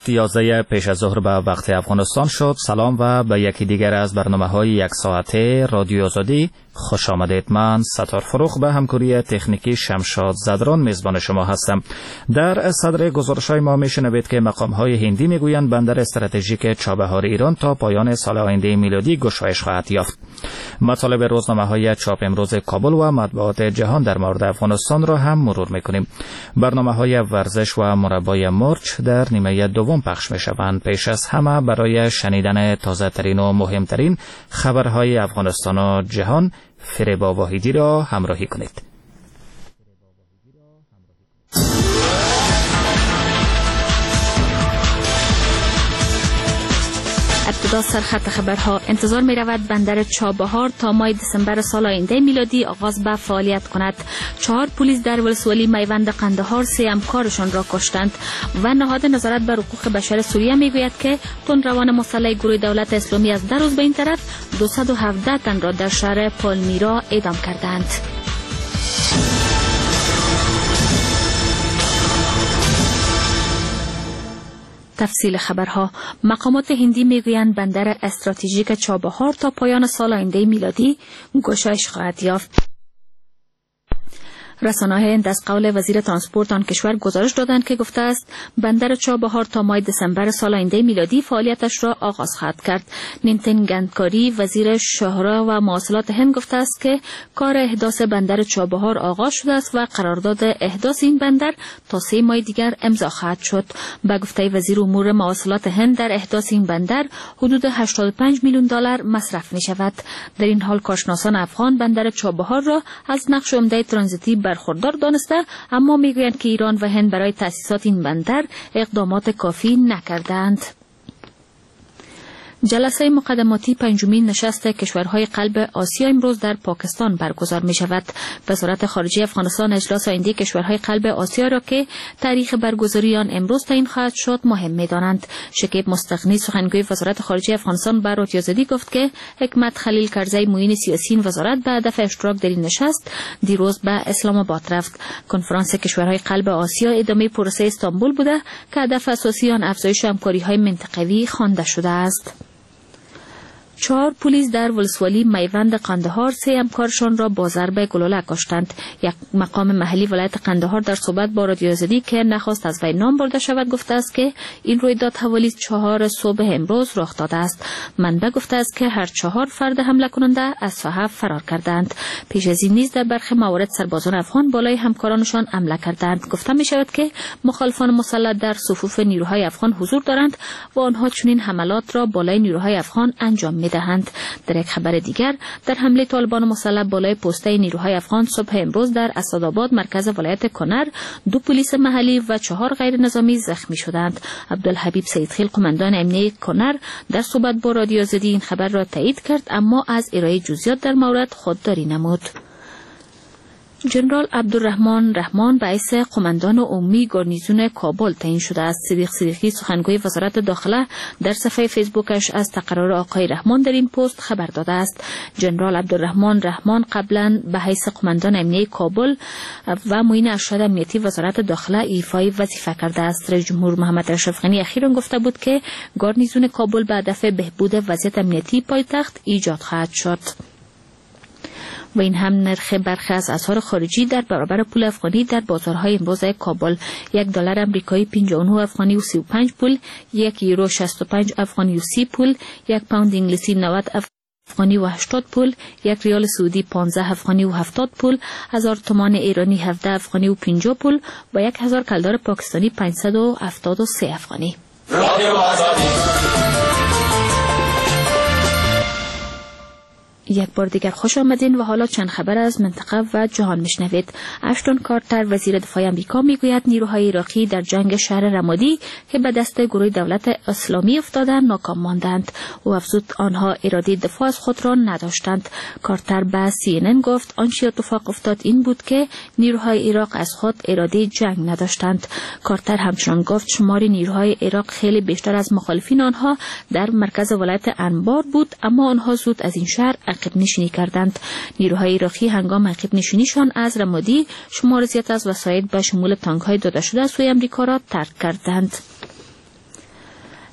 11 پیش از ظهر به وقت افغانستان شد. سلام و به یکی دیگر از برنامه‌های یک ساعته رادیو آزادی خوش آمدید. من ستار فروخ به همکاری تکنیکی شمشاد زدران میزبان شما هستم. در صدر گزارش‌های ما میشنوید که مقام‌های هندی میگویند بندر استراتژیک چابهار ایران تا پایان سال آینده میلادی گشایش خواهد یافت. مطالب روزنامه‌های چاپ امروز کابل و مطبوعات جهان در مورد افغانستان را هم مرور می‌کنیم. برنامه‌های ورزش و مربای مرچ در نیمه دوم پخش می‌شوند. پیش از همه برای شنیدن تازه‌ترین و مهمترین خبرهای افغانستان و جهان فریبا واحدی را همراهی کنید. ابتدا سرخط خبرها. انتظار می رود بندر چابهار تا ماه دسامبر سال آینده میلادی آغاز به فعالیت کند. 4 پلیس در ولسوالی میوند قندهار 3 همکارشان را کشتند و نهاد نظارت بر حقوق بشر سوریه می گوید که تندروان مسلح گروه دولت اسلامی از 2 روز به این طرف 217 تن را در شهر پالمیرا اعدام کردند. تفصیل خبرها. مقامات هندی میگویند بندر استراتژیک چابهار تا پایان سال آینده میلادی گشایش خواهد یافت. رسانه‌های هند از قول وزیر ترانسپورت آن کشور گزارش دادند که گفته است بندر چابهار تا ماه دسامبر سال آینده میلادی فعالیتش را آغاز خواهد کرد. نیتین گادکاری وزیر شاهراه و مواصلات هند گفته است که کار احداث بندر چابهار آغاز شده است و قرارداد احداث این بندر تا 3 ماه دیگر امضا خواهد شد. به گفته وزیر امور مواصلات هند در احداث این بندر حدود 85 میلیون دلار مصرف می شود. در این حال کارشناسان افغان بندر چابهار را از نقش عمده ترانزیتی برخوردار دانسته، اما میگویند که ایران و هند برای تأسیسات این بندر اقدامات کافی نکردند. جلسه مقدماتی 5مین نشست کشورهای قلب آسیا امروز در پاکستان برگزار می شود. وزارت خارجه افغانستان اجلاس آینده کشورهای قلب آسیا را که تاریخ برگزاری آن امروز تعیین خواهد شد مهم می دانند. شکیب مستغنی سخنگوی وزارت خارجه افغانستان به رادیو آزادی گفت که حکمت خلیل کرزی معین سیاسی این وزارت به هدف اشتراک در این نشست دیروز به اسلام آباد رفت. کنفرانس کشورهای قلب آسیا ادامه پروسه استانبول بوده که هدف اساسی آن افزایش همکاری‌های منطقوی خوانده شده است. 4 پلیس در ولسوالی میوند قندهار 3 همکارشان را با ضرب گلوله کشتند. یک مقام محلی ولایت قندهار در صحبت با رادیو آزادی که نخواست از وی نام برده شود گفته است که این رویداد حوالی 4 صبح امروز رخ داده است. منبع گفته است که هر 4 فرد حمله کننده از ساحه فرار کردند. پیش از این نیز در برخی موارد سربازان افغان بالای همکارانشان حمله کردند. گفته می شود که مخالفان مسلح در صفوف نیروهای افغان حضور دارند و آنها چنین حملات را بالای نیروهای افغان انجام می دهند. در یک خبر دیگر در حمله طالبان مسلح بالای پسته نیروهای افغان صبح امروز در اسدآباد مرکز ولایت کنر 2 پلیس محلی و 4 غیر نظامی زخمی شدند. عبدالحبیب سیدخیل قماندان امنیه کنر در صحبت با رادیو آزادی این خبر را تایید کرد، اما از ارائه جزئیات در مورد خودداری نمود. جنرال عبدالرحمن رحمان باعث قماندان عمومی گارنیزون کابل تعیین شده است. صدیق صدیقی سخنگوی وزارت داخله در صفحه فیسبوکش از تقرر آقای رحمان در این پست خبر داده است. جنرال عبدالرحمن رحمان قبلا به حیث قماندان امنیه کابل و معین ارشد امنیتی وزارت داخله ایفای وظیفه کرده است. رئیس جمهور محمد اشرف غنی اخیراً گفته بود که گارنیزون کابل به هدف بهبود وضعیت امنیتی پایتخت ایجاد خواهد شد. و این هم نرخ برخی از اسعار خارجی در برابر پول افغانی در بازارهای امروز کابل: $1 آمریکایی 59 افغانی و 35 پول، 1 یورو 65 افغانی و 30 پول، 1 پوند انگلیسی 90 افغانی و 80 پول، 1 ریال سعودی 15 افغانی و 70 پول، 1000 تومان ایرانی 17 افغانی و 50 پول و 1000 کلدار پاکستانی 573 افغانی. یک بار دیگر خوش آمدین و حالا چند خبر از منطقه و جهان میشنوید. اشتون کارتر وزیر دفاع آمریکا میگوید نیروهای عراقی در جنگ شهر رمادی که به دست گروه دولت اسلامی افتادند ناکام ماندند. او افزود آنها اراده دفاع از خود را نداشتند. کارتر به CNN گفت آنچه اتفاق افتاد این بود که نیروهای عراق از خود اراده جنگ نداشتند. کارتر همچنان گفت شمار نیروهای عراق خیلی بیشتر از مخالفین آنها در مرکز ولایت انبار بود، اما آنها زود از این شهر عقب نشینی کردند. نیروهای عراقی هنگام عقب نشینیشان از رمادی شمار زیاد از وسایل به شمول تانک‌های داده شده سوی امریکا را ترک کردند.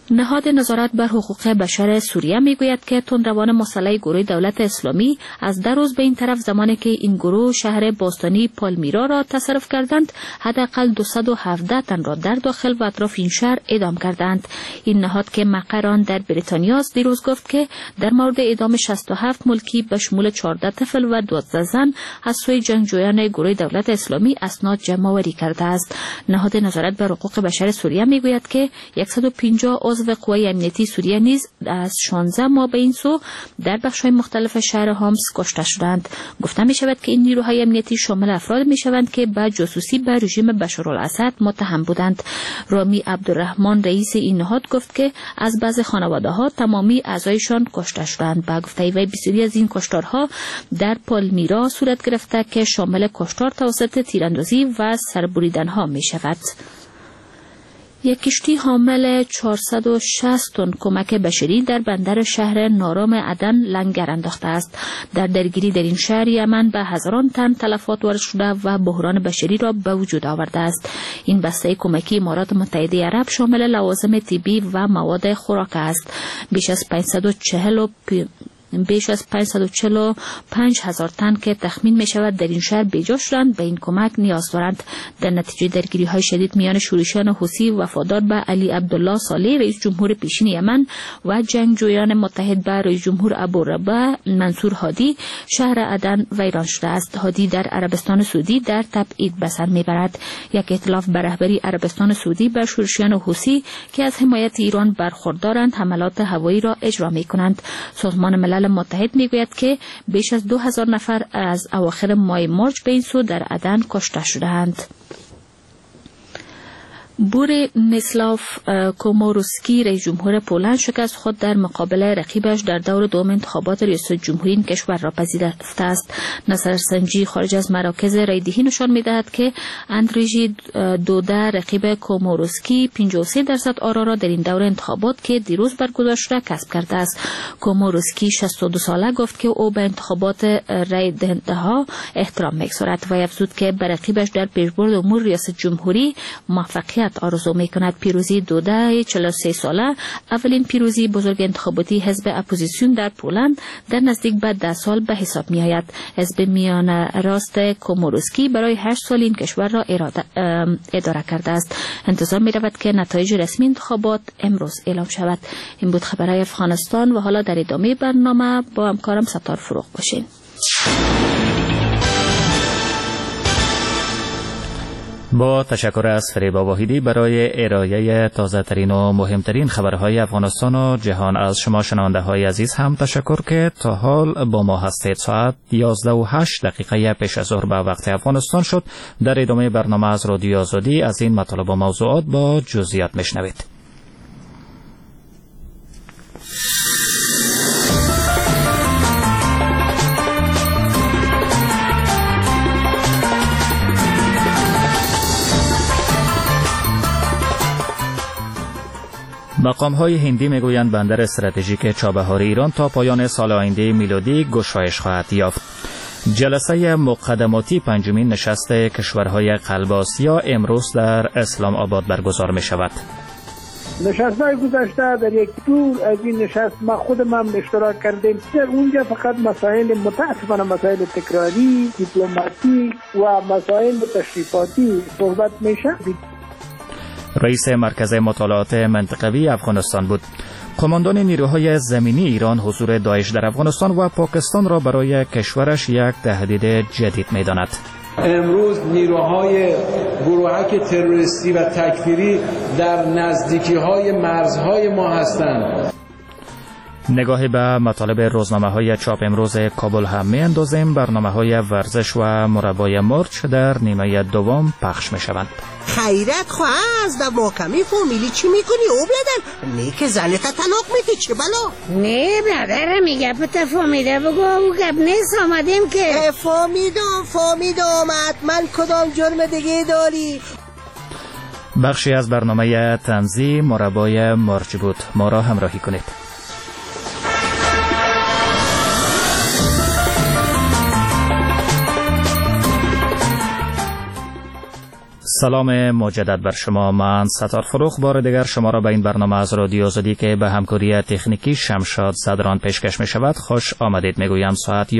نهاد نظارت بر حقوق بشر سوریه میگوید که تندروان مسلح گروه دولت اسلامی از 2 روز به این طرف زمانی که این گروه شهر باستانی پالمیرا را تصرف کردند حداقل 217 تن را در داخل و اطراف این شهر اعدام کردند. این نهاد که مقر آن در بریتانیا است دیروز گفت که در مورد اعدام 67 ملکی به شمول 14 طفل و 12 زن از سوی جنگجویان گروه دولت اسلامی اسناد جمع آوری کرده است. نهاد نظارت بر حقوق بشر سوریه میگوید که 150 عضو قوای امنیتی سوریه نیز از 16 ماه به این سو در بخش‌های مختلف شهر هامس کشته شدند. گفته می شود که این نیروهای امنیتی شامل افراد می شوند که به جاسوسی به رژیم بشارالاسد متهم بودند. رامی عبدالرحمن رئیس این نهاد گفت که از بعض خانواده‌ها تمامی اعضایشان کشته شدند. با گفته وی بسیاری از این کشتارها در پالمیرا صورت گرفته که شامل کشتار توسط تیراندازی و سربریدن‌ها می شود. یک کشتی حامل 460 تن کمک بشری در بندر شهر نارام عدن لنگر انداخته است. در درگیری در این شهر یمن به هزاران تن تلفات وارد شده و بحران بشری را به وجود آورده است. این بسته کمکی امارات متحده عرب شامل لوازم طبی و مواد خوراک است. بیش از 545 هزار تن که تخمین می شود در این شهر بیجا شدند به این کمک نیاز دارند. در نتیجه درگیری های شدید میان شورشیان حوثی وفادار به علی عبدالله صالح رئیس جمهور پیشین یمن و جنگجویان متحد به رئیس جمهور ابوربه منصور هادی شهر عدن ویران شده است. هادی در عربستان سعودی در تبعید به سر میبرد. یک ائتلاف به رهبری عربستان سعودی به شورشیان حوثی که از حمایت ایران برخوردارند حملات هوایی را اجرا می کنند. سازمان ملل متحد میگوید که بیش از 2000 نفر از اواخر ماه مارچ به این سو در عدن کشته شدند. بوریسلاو کوموروسکی رئیس جمهور پولند شکست خود در مقابله رقیبش در دور دوم انتخابات ریاست جمهوری این کشور را پذیرفته است. نظرسنجی خارج از مراکز رایدهی نشان می‌دهد که اندریژی دودا رقیب کوموروسکی 53% آرا را در این دور انتخابات که دیروز برگزار شده کسب کرده است. کوموروسکی 62 ساله گفت که او به انتخابات رای دهنده‌ها احترام می‌گذارد و افزود که به رقیبش در پیشبرد امور ریاست جمهوری موفقیت آرزو می‌کند. پیروزی دودا 43 ساله اولین پیروزی بزرگ انتخاباتی حزب اپوزیسیون در پولند در نزدیک به 10 سال به حساب می‌آید. حزب میان راست کوموروسکی برای 8 سال این کشور را اداره کرده است. انتظار می‌رود که نتایج رسمی انتخابات امروز اعلام شود. این بود خبرهای افغانستان و حالا در ادامه برنامه با همکارم ستار فروغ باشین. با تشکر از فریبا واحدی برای ارائه تازه ترین و مهمترین خبرهای افغانستان و جهان. از شما شنونده های عزیز هم تشکر که تا حال با ما هستید. ساعت 11:08 پیش از ظهر به وقت افغانستان شد. در ادامه برنامه از رادیو آزادی از این مطالب و موضوعات با جزئیات میشنوید. مقام‌های هندی میگویند بندر استراتژیک چابهار ایران تا پایان سال آینده میلادی گشایش خواهد یافت. جلسه مقدماتی پنجمین نشست کشورهای قلب آسیا امروز در اسلام آباد برگزار می شود. نشست‌های گذشته در یک دور از این نشست ما خودم هم اشتراک کردیم. در اونجا فقط مسائل متاسفانه مسائل تکراری، دیپلماتیک و مسائل تشریفاتی صحبت میشه. رئیس مرکز مطالعات منطقوی افغانستان بود. قماندان نیروهای زمینی ایران حضور داعش در افغانستان و پاکستان را برای کشورش یک تهدید جدید می‌داند. امروز نیروهای گروهک تروریستی و تکفیری در نزدیکی‌های مرزهای ما هستند. نگاهی به مطالب روزنامه‌های چاپ امروز کابل هم می‌اندازیم. برنامه‌های ورزش و مربای مرچ در نیمه دوم پخش می‌شوند. خیرت خواه از در محکمی فامیلی چی میکنی او بلدن؟ نه که زنت طلاق میدی چه بلا؟ نه برادر میگه پتا فامیله بگو او گب نیست آمدیم که فامید آمد. من کدام جرم دیگه داری؟ بخشی از برنامه تنظیم مربای مرچ بود. ما را همراهی کنید. سلام مجدد بر شما. من ستار فروخ بار دیگر شما را به این برنامه از رادیو آزادی که به همکاری تکنیکی شمشاد زدران پیشکش می شود خوش آمدید میگویم. ساعت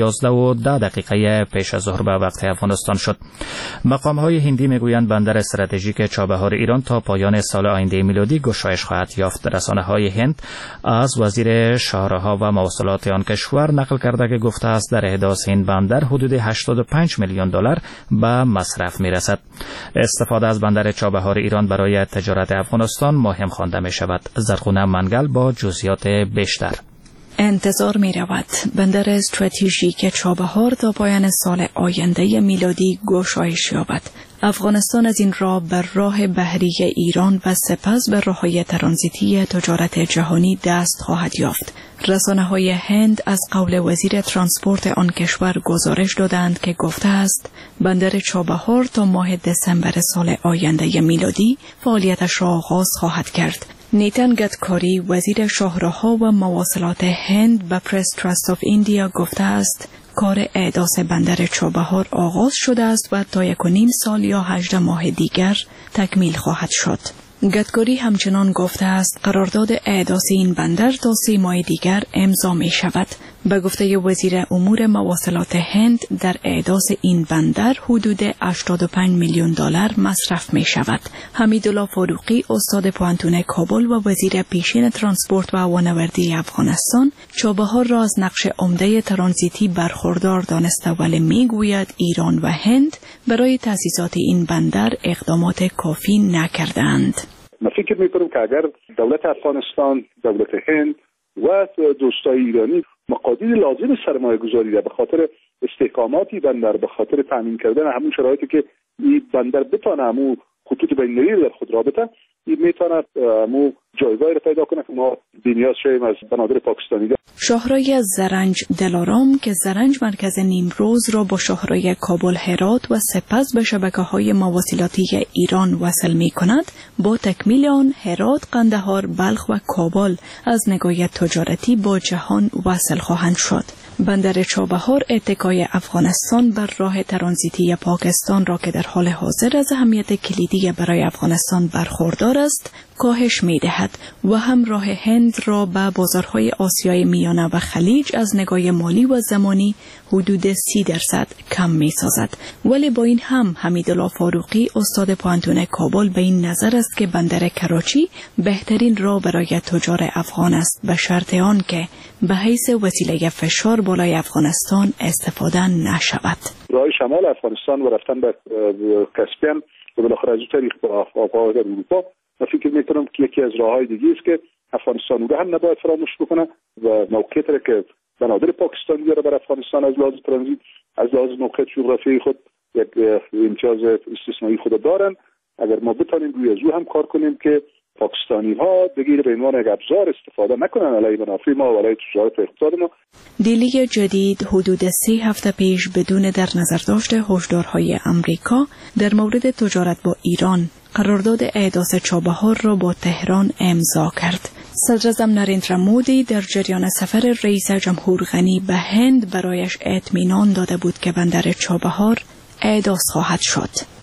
11:10 پیش از ظهر به وقت افغانستان شد. مقام های هندی میگویند بندر استراتژیک چابهار ایران تا پایان سال آینده میلادی گشایش خواهد یافت. رسانه های هند از وزیر شاهراه‌ها و مواصلات آن کشور نقل کرده که گفته است در احداث این بندر حدود 85 میلیون دلار به مصرف میرسد. استفاده از بندر چابهار ایران برای تجارت افغانستان مهم خوانده می شود. زرخونه منگل با جزئیات بیشتر. انتظار می رود بندر استراتژیک چابهار تا پایان سال آینده میلادی گشایش یابد. افغانستان از این راه بر راه بحری ایران و سپس به راه‌های ترانزیتی تجارت جهانی دست خواهد یافت. رسانه‌های هند از قول وزیر ترانسپورت آن کشور گزارش دادند که گفته است بندر چابهار تا ماه دسامبر سال آینده میلادی فعالیتش را آغاز خواهد کرد. نیتن گدکاری وزیر شاهراه‌ها و مواصلات هند به پرس تراست آف ایندیا گفته است کار احداث بندر چابهار آغاز شده است و تا 1.5 سال یا 18 ماه دیگر تکمیل خواهد شد. گدکاری همچنان گفته است قرارداد احداث این بندر تا 3 ماه دیگر امضا می شود. به گفته وزیر امور مواصلات هند در احداث این بندر حدود 85 میلیون دلار مصرف می شود. حمیدالله فاروقی استاد پوانتون کابل و وزیر پیشین ترانسپورت و هوانوردی افغانستان چابهار را از نقش عمده ترانزیتی برخوردار دانسته ولی می گوید ایران و هند برای تأسیسات این بندر اقدامات کافی نکردند. من فکر میکنم که اگر دولت افغانستان، دولت هند و دوستای ایرانی مقادیر لازم سرمایه گذاری را به خاطر استحکاماتی بندر، به خاطر تامین کردن همون شرایطی که این بندر بتونه همون خطوط بین‌المللی در خود رابطه این میتونه همون جایگاهی را پیدا کنه که ما بی‌نیاز شویم از بنادر پاکستانی. شاهراه زرنج دلارام که زرنج مرکز نیمروز را با شاهراه کابل هرات و سپس به شبکه‌های مواصلاتی ایران وصل می‌کند، با تکمیل آن هرات، قندهار، بلخ و کابل از نگاه تجارتی با جهان وصل خواهند شد. بندر چابهار اتکای افغانستان بر راه ترانزیتی پاکستان را که در حال حاضر از اهمیت کلیدی برای افغانستان برخوردار است، کاهش می‌دهد و هم راه هند را به بازارهای آسیای میانه و خلیج از نگاه مالی و زمانی حدود 30% کم می‌سازد. ولی با این هم حمیدالله فاروقی استاد پوانتون کابل به این نظر است که بندر کراچی بهترین راه برای تجار افغان است به شرط آن که به حیث وسیله فشار بالای افغانستان استفاده نشود. راه شمال افغانستان و رفتن به کاسپین و بالاخره از طریق به آب‌های اروپا من فکر می‌کنم که یکی از راه‌های دیگه است که افغانستان رو هم نباید فراموش بکنه و موقعیتی را که بنادر پاکستان داره بر افغانستان از لحاظ ترانزیت، از لحاظ موقعیت جغرافیایی خود یک امتیاز استثنایی خود دارن. اگر ما بتونیم روی از هم کار کنیم که پاکستانی ها دیگه به عنوان یک ابزار استفاده نکنن علیه منافع ما و علیه تجارت و اقتصاد ما. دیلی جدید حدود 3 هفته پیش بدون در نظر داشت هشدارهای امریکا در مورد تجارت با ایران قرارداد احداث چابهار را با تهران امضا کرد. صدر اعظم نریندرا مودی در جریان سفر رئیس جمهور غنی به هند برایش اطمینان داده بود که بندر چابهار احداث خواهد شد.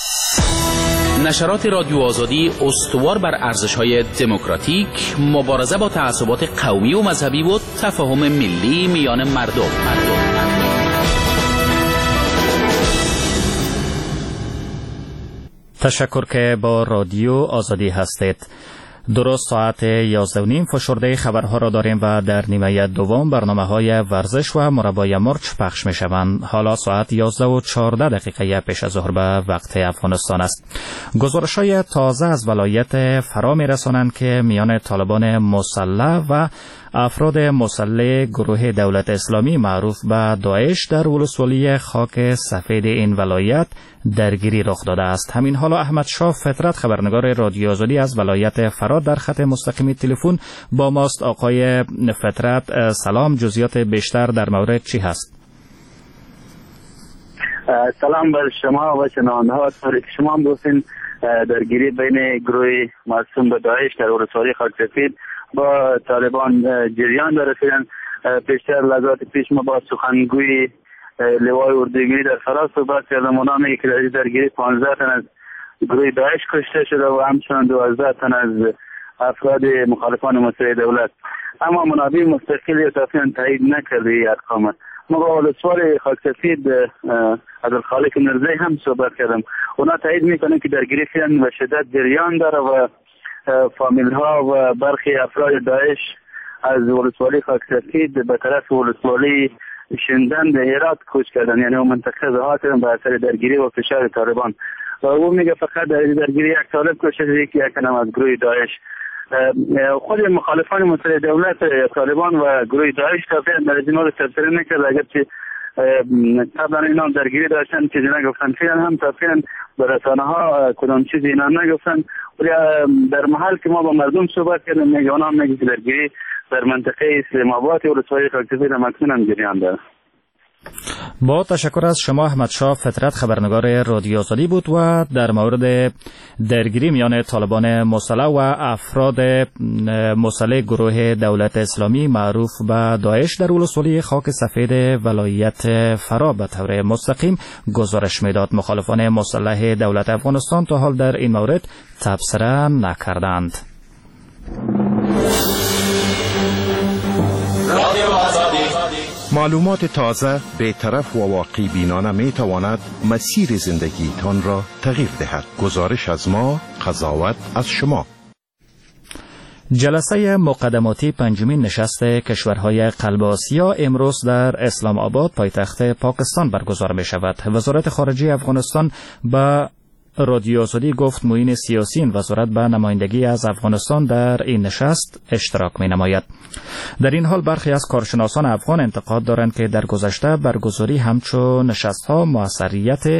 نشرات رادیو آزادی استوار بر ارزش‌های دموکراتیک، مبارزه با تعصبات قومی و مذهبی و تفاهم ملی میان مردم. تشکر که با رادیو آزادی هستید. درست ساعت 11:30 فشرده خبرها را داریم و در نیمه دوم برنامه‌های ورزش و مربای مرچ پخش می‌شوند. حالا ساعت 11:14 پیش از ظهر به وقت افغانستان است. گزارش‌های تازه از ولایت فرا می‌رسانند که میان طالبان مسلح و افراد مسلح گروه دولت اسلامی معروف به داعش در ولسوالی خاک سفید این ولایت درگیری رخ داده است. همین حالا احمد شاه فطرت خبرنگار رادیو آزادی از ولایت فرا در خط مستقیم تلفن با ماست. آقای فطرت سلام، جزئیات بیشتر در مورد چی هست؟ سلام بر شما و شنونده‌ها. طوری که شما هم گفتین درگیری بین گروه مرسوم به داعش در ولسوالی خاک سفید با طالبان جریان داره. پیشتر لحظات پیش ما با سخنگوی لوای اردوگیری در فرا صحبت کردم. اونا میگه که درگیری 15 تن از گروه داعش کشته شده و همچنان 12 تن از افراد مخالفان مسلح دولت. اما منابع مستقلی اطرافیان تایید نکرده این ارقام. ما با ولسوال خاکسفید عبدالخالق نرزی هم صحبت کردم. اونا تایید میکنن که درگیری فعلا و شدت جریان داره و فامیل ها و برخی افراد داعش از ولسوالی خاکسفید به طرف ولسوالی شندن هرات کوچ کردن، یعنی اون منطقه رها کردن به اثر درگیری و فشار طالبان. و او میگه فقط در درگیری یک طالب کشته شده، یکی از گروه داعش. خود مخالفان مسلح دولت طالبان و گروه داعش تفصیل در این مورد تفسیر نکرد، اگرچه قبلا اینا درگیری داشتن چیزی نگفتن، فعلا هم تفصیل به رسانه ها کدام چیزی اینا نگفتن، ولی در محل که ما با مردم صحبت کردیم میگه اونا هم میگه درگیری در منطقه اسلام آباد و ولسوالی خاکسفید هم اکنون جریان داره. با تشکر از شما احمد شاه فطرت، خبرنگار رادیو آزادی بود و در مورد درگیری میان طالبان مسلح و افراد مسلح گروه دولت اسلامی معروف به داعش در ولسوالی خاک سفید ولایت فرا به طور مستقیم گزارش میداد. مخالفان مسلح دولت افغانستان تا حال در این مورد تبصره نکردند. معلومات تازه، بی‌طرف و واقعی بینانه می تواند مسیر زندگیتان را تغییر دهد. گزارش از ما، قضاوت از شما. جلسه مقدماتی پنجمین نشست کشورهای قلب آسیا امروز در اسلام آباد پایتخت پاکستان برگزار می شود. وزارت خارجه افغانستان با رادیو آزادی گفت معین سیاسی این وزارت به نمایندگی از افغانستان در این نشست اشتراک می نماید. در این حال برخی از کارشناسان افغان انتقاد دارند که در گذشته برگزاری همچون نشست ها موثریت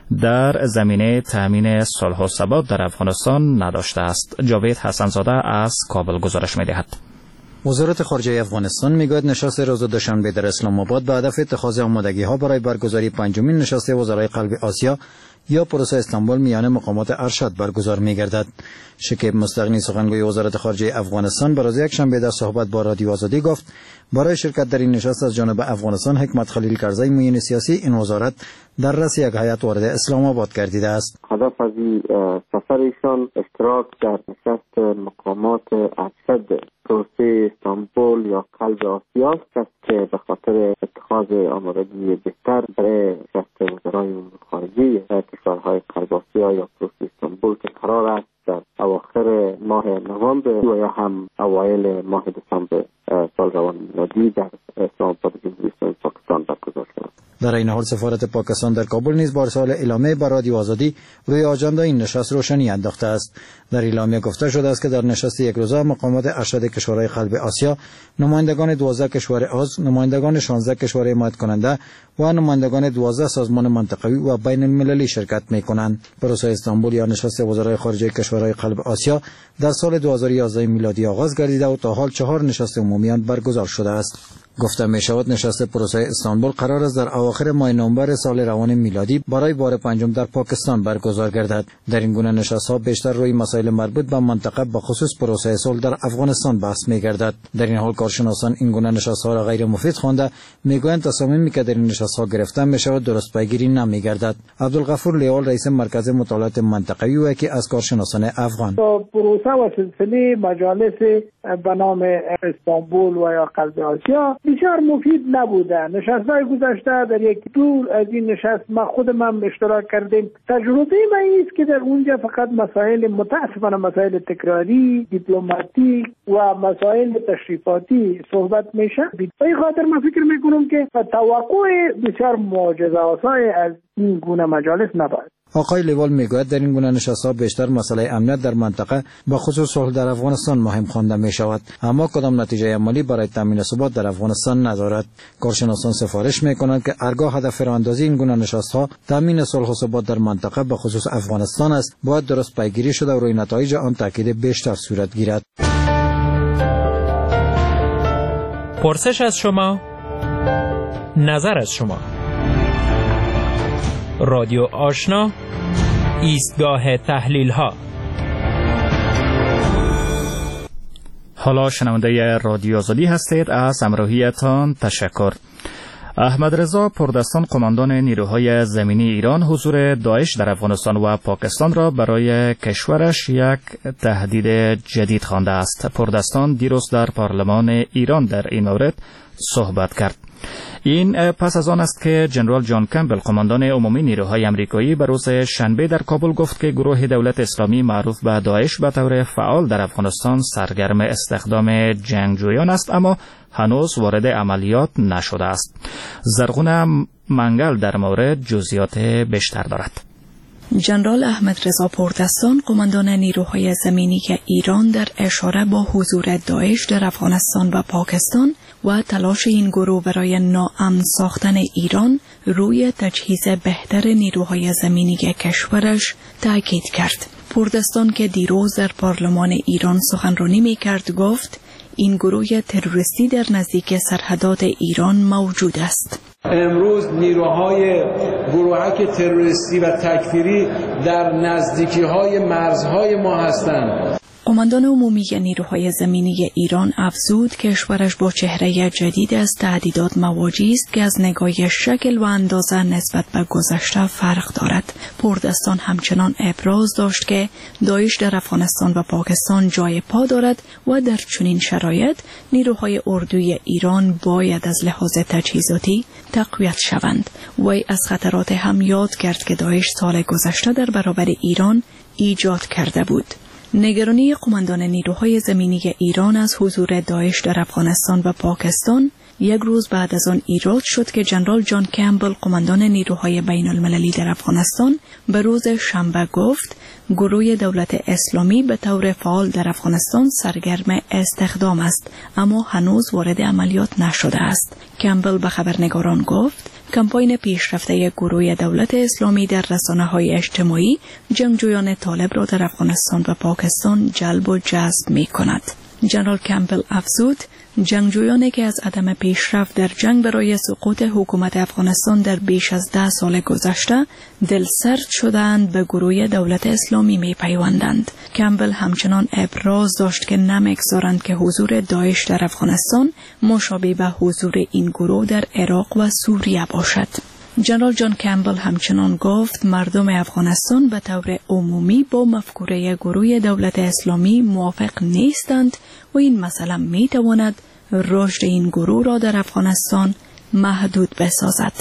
در زمینه تامین صلح و ثبات در افغانستان نداشته است. جاوید حسنزاده از کابل گزارش می دهد. وزارت خارجه افغانستان میگوید نشست روز دوشنبه در اسلام آباد به هدف اتخاذ آمادگی ها برای برگزاری پنجمین نشست وزرای قلب آسیا یا پروسه استانبول میان مقامات ارشد برگزار می‌گردد. شکیب مستغنی سخنگوی وزارت خارجه افغانستان بر روز یکشنبه در صحبت با رادیو آزادی گفت برای شرکت در این نشست از جانب افغانستان حکمت خلیل کرزی معین سیاسی این وزارت در رأس یک هیئت وارد اسلام آباد گردیده است. هدف از این سفر ایشان اشتراک در نشست مقامات ارشد پروسه استانبول یا قلب آسیا است که به خاطر اتخاذ آمادگی بهتر برای نشست وزرای امور خارجه کشورهای قلب آسیا یا پروسه استانبول که قرار است در اواخر ماه نوامبر و یا هم اوایل ماه دسامبر سال روان میلادی در اسلام آباد جمهوری اسلامی پاکستان برگزار شود. در این حال سفارت پاکستان در کابل نیز با ارسال اعلامیه بر رادیو آزادی روی آژاندا این نشست روشنی انداخته است. در اعلامیه گفته شده است که در نشست یک روزه مقامات ارشد کشورهای قلب آسیا، نمایندگان 12 کشور عضو، نمایندگان 16 کشور حمایت کننده و نمایندگان 12 سازمان منطقوی و بین المللی شرکت می‌کنند. پروسه استانبول یا نشست وزرای خارجه کشورهای قلب آسیا در سال 2011 میلادی آغاز گردیده و تا حال 4 نشست عمومی برگزار شده است. گفته می شود نشست پروسه استانبول قرار است در اواخر ماه نوامبر سال روان میلادی برای بار پنجم در پاکستان برگزار گردد. در این گونه نشست‌ها بیشتر روی مسائل مربوط به منطقه به خصوص پروسه صلح در افغانستان بحث می گردد. در این حال کارشناسان این گونه نشست‌ها را غیر مفید خوانده میگویند تصامیمی که در این نشست‌ها گرفته می شود درست پیگیری نمی گردد. عبدالغفور لیال رئیس مرکز مطالعات منطقوی و یکی از کارشناسان افغان پروسه و سلسله مجالس به نام استانبول و یا قلب آسیا بسیار مفید نبوده. نشست‌های گذشته در یک دور از این نشست ما خودم اشتراک کردیم. تجربه من است که در اونجا فقط مسائل متاسفانه مسائل تکراری، دیپلماتیک و مسائل تشریفاتی صحبت میشه. به این خاطر من فکر میکنم که توقع بسیار معجزه‌آسای از این گونه مجالس نباید. آقای لیوال میگوید در این گونه نشست‌ها بیشتر مسئله امنیت در منطقه به خصوص صلح در افغانستان مهم خوانده می شود، اما کدام نتیجه عملی برای تامین ثبات در افغانستان ندارد. کارشناسان سفارش میکنند که هرگاه هدف راهاندازی این گونه نشست‌ها تامین صلح و ثبات در منطقه به خصوص افغانستان است، باید درست پیگیری شده و روی نتایج آن تاکید بیشتر صورت گیرد. پرسش از شما، نظر از شما. رادیو آشنا، ایستگاه تحلیل ها. حالا شنونده رادیو آزادی هستید. از همراهیتان تشکر. احمد رضا پردستان قماندان نیروهای زمینی ایران حضور داعش در افغانستان و پاکستان را برای کشورش یک تهدید جدید خوانده است. پردستان دیروز در پارلمان ایران در این مورد صحبت کرد. این پس از آن است که جنرال جان کمبل قماندان عمومی نیروهای آمریکایی به روز شنبه در کابل گفت که گروه دولت اسلامی معروف به داعش به طور فعال در افغانستان سرگرم استخدام جنگجویان است، اما هنوز وارد عملیات نشده است. زرغون منگل در مورد جزئیات بیشتر دارد. جنرال احمد رضا پردستان قماندان نیروهای زمینی ایران در اشاره با حضور داعش در افغانستان و پاکستان و تلاش این گروه برای ناامن ساختن ایران روی تجهیز بهتر نیروهای زمینی کشورش تاکید کرد. پردستان که دیروز در پارلمان ایران سخنرانی می‌کرد گفت این گروه تروریستی در نزدیک سرحدات ایران موجود است. امروز نیروهای گروهک تروریستی و تکفیری در نزدیکی‌های مرزهای ما هستند. قماندان عمومی نیروهای زمینی ایران افزود کشورش با چهره جدید از تهدیدات مواجه است که از نگاه شکل و اندازه نسبت به گذشته فرق دارد. پردستان همچنان ابراز داشت که داعش در افغانستان و پاکستان جای پا دارد و در چنین شرایط نیروهای اردوی ایران باید از لحاظ تجهیزاتی تقویت شوند. وی از خطرات هم یاد کرد که داعش سال گذشته در برابر ایران ایجاد کرده بود. نگرانی قماندان نیروهای زمینی ایران از حضور داعش در افغانستان و پاکستان یک روز بعد از آن ایجاد شد که جنرال جان کمبل قماندان نیروهای بین المللی در افغانستان به روز شنبه گفت گروه دولت اسلامی به طور فعال در افغانستان سرگرم استخدام است، اما هنوز وارد عملیات نشده است. کمبل به خبرنگاران گفت کمپاین پیشرفته گروه دولت اسلامی در رسانه‌های اجتماعی جنگجویان طالب را در افغانستان و پاکستان جلب و جذب می‌کند. جنرال کمبل افزود جنگجویانی که از عدم پیشرفت در جنگ برای سقوط حکومت افغانستان در بیش از 10 سال گذشته دلسرد شدند به گروه دولت اسلامی می پیوندند. کمبل همچنان ابراز داشت که نمیگذارند که حضور داعش در افغانستان مشابه به حضور این گروه در عراق و سوریه باشد. جنرال جان کمبل همچنان گفت مردم افغانستان به طور عمومی با مفکوره گروه دولت اسلامی موافق نیستند و این مسئله می تواند رشد این گروه را در افغانستان محدود بسازد.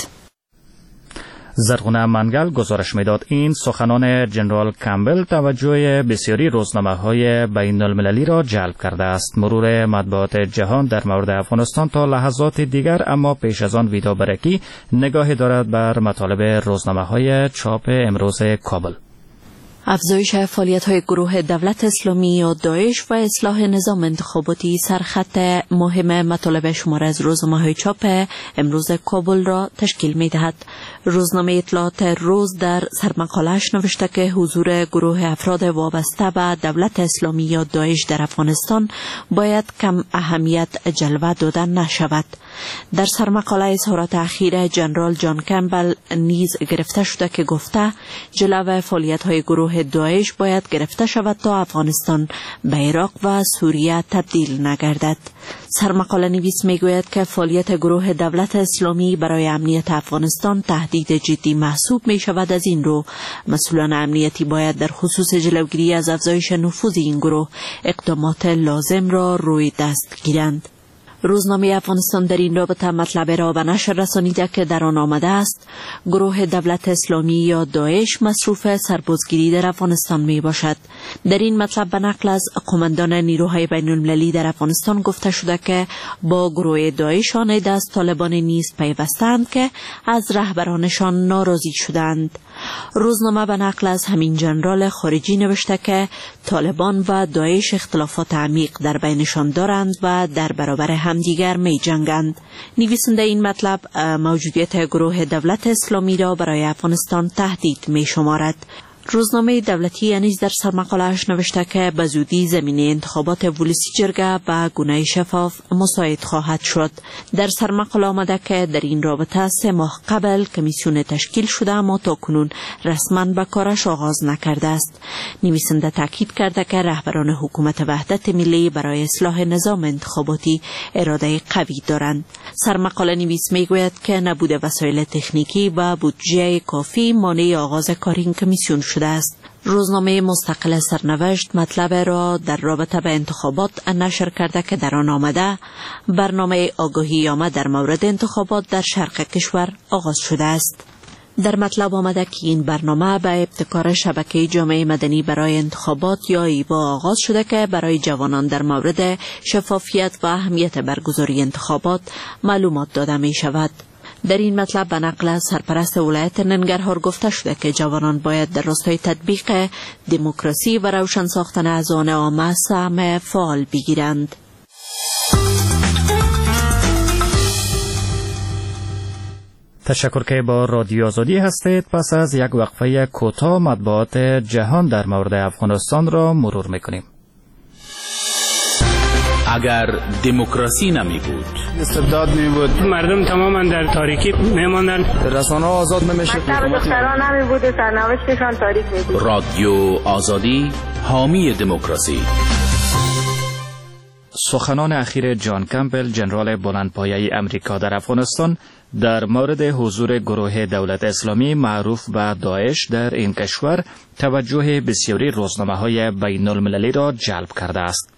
زرغونه منگل گزارش میداد. این سخنان جنرال کمبل توجه بسیاری روزنامه‌های بین المللی را جلب کرده است. مرور مطبوعات جهان در مورد افغانستان تا لحظات دیگر، اما پیش از آن ویدا برکی نگاهی دارد بر مطالب روزنامه‌های چاپ امروز کابل. افزایش فعالیت‌های گروه دولت اسلامی یا داعش و اصلاح نظام انتخاباتی سرخط مهم مطالب شمار از روزنامه‌های چاپ امروز کابل را تشکیل می‌دهد. روزنامه اطلاعات روز در سرمقاله‌اش نوشته که حضور گروه افراد وابسته به دولت اسلامی یا داعش در افغانستان باید کم اهمیت جلوه داده نشود. در سرمقاله اظهارات اخیر جنرال جان کمبل نیز گرفته شده که گفته جلوه فعالیت‌های گروه داعش باید گرفته شود تا افغانستان به عراق و سوریه تبدیل نگردد. سرمقاله نویس میگوید که فعالیت گروه دولت اسلامی برای امنیت افغانستان تهدید جدی محسوب می شود. از این رو مسئولان امنیتی باید در خصوص جلوگیری از افزایش نفوذ این گروه اقدامات لازم را روی دست گیرند. روزنامه افغانستان در این رابطه مطلب را به نشر رسانیده که در آن آمده است گروه دولت اسلامی یا داعش مصروف سربازگیری در افغانستان می باشد. در این مطلب به نقل از قماندان نیروهای بین المللی در افغانستان گفته شده که با گروه داعش آن دست طالبان نیز پیوستند که از رهبرانشان ناراضی شدند. روزنامه به نقل از همین جنرال خارجی نوشته که طالبان و داعش اختلافات عمیق در بینشان دارند و در برابر همدیگر می جنگند. نویسنده این مطلب موجودیت گروه دولت اسلامی را برای افغانستان تهدید می شمارد. روزنامه دولتی نیز در سرمقاله‌اش نوشته که به زودی زمینه انتخابات ولسی جرگه به گونه شفاف مساعد خواهد شد. در سرمقاله آمده که در این رابطه 3 ماه قبل کمیسیون تشکیل شده اما تاکنون رسما به کارش آغاز نکرده است. نویسنده تاکید کرده که رهبران حکومت وحدت ملی برای اصلاح نظام انتخاباتی اراده قوی دارند. سرمقاله نویس میگوید که نبود وسایل تکنیکی و بودجه کافی مانع آغاز کار این کمیسیون شده است. روزنامه مستقل سرنوشت مطلب را در رابطه به انتخابات نشر کرده که در آن آمده برنامه آگاهی عامه در مورد انتخابات در شرق کشور آغاز شده است. در مطلب آمده که این برنامه به ابتکار شبکه جامعه مدنی برای انتخابات یا ایبا آغاز شده که برای جوانان در مورد شفافیت و اهمیت برگزاری انتخابات معلومات داده می شود. در این مطلب به نقل از سرپرست ولایت ننگرهار گفته شده که جوانان باید در راستای تطبیق دموکراسی و روشن ساختن اذهان عامه سهم فعال بگیرند. تشکر که با رادیو آزادی هستید. پس از یک وقفه کوتاه مطبوعات جهان در مورد افغانستان را مرور میکنیم. اگر دموکراسی نمی بود، استبداد می بود، مردم تماما در تاریکی میماندند، رسانه آزاد نمیشد، دختران نمی بود، سرنوشتشان تاریک می بود. رادیو آزادی حامی دموکراسی. سخنان اخیر جان کمپل، ژنرال بلندپایه امریکا در افغانستان، در مورد حضور گروه دولت اسلامی معروف به داعش در این کشور توجه بسیاری روزنامه‌های بین المللی را جلب کرده است.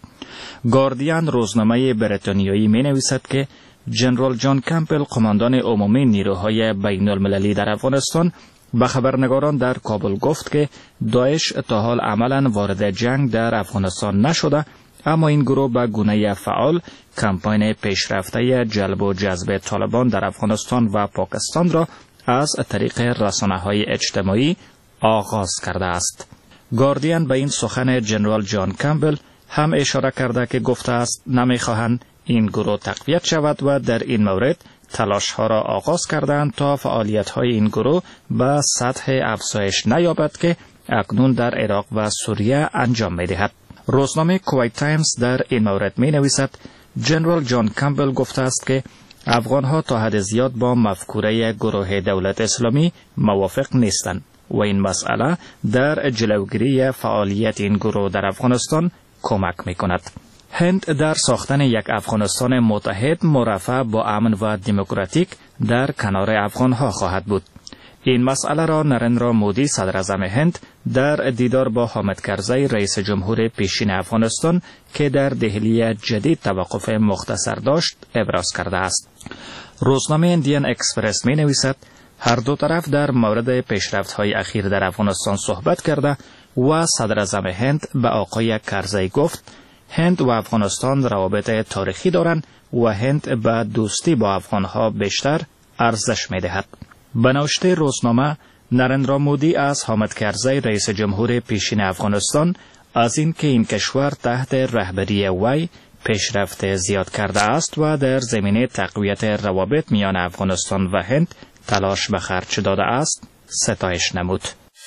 گاردین روزنامه بریتانیایی می نویسد که ژنرال جان کمپل، قماندان عمومی نیروهای بین المللی در افغانستان، به خبرنگاران در کابل گفت که داعش تا حال عملاً وارد جنگ در افغانستان نشده، اما این گروه به گونه فعال کمپاین پیشرفته جلب و جذب طالبان در افغانستان و پاکستان را از طریق رسانه‌های اجتماعی آغاز کرده است. گاردین به این سخن ژنرال جان کمپل هم اشاره کرده که گفته است نمی‌خواهند این گروه تقویت شود و در این مورد تلاش‌ها را آغاز کردند تا فعالیت‌های این گروه به سطح افزایش نیابد که اکنون در عراق و سوریه انجام می‌دهد. روزنامه کویت تایمز در این مورد می‌نویسد ژنرال جان کمپل گفته است که افغان‌ها تا حد زیاد با مفکوره گروه دولت اسلامی موافق نیستند و این مسئله در جلوگیری فعالیت این گروه در افغانستان کمک می‌کند. هند در ساختن یک افغانستان متحد، مرفع با امن و دموکراتیک در کنار افغان‌ها خواهد بود. این مسئله را نریندرا مودی، صدر اعظم هند، در دیدار با حامد کرزی، رئیس جمهور پیشین افغانستان که در دهلی جدید توقف مختصر داشت، ابراز کرده است. روزنامه ایندین اکسپرس می نویسد هر دو طرف در مورد پیشرفت‌های اخیر در افغانستان صحبت کرده و صدر اعظم هند به آقای کرزی گفت هند و افغانستان روابط تاریخی دارند و هند به دوستی با افغانها بیشتر ارزش می دهد. به نوشته روزنامه، نریندرا مودی از حامد کرزی، رئیس جمهور پیشین افغانستان، از اینکه این کشور تحت رهبری وی پیشرفت زیاد کرده است و در زمینه تقویت روابط میان افغانستان و هند تلاش به خرج داده است، ستایش نمود.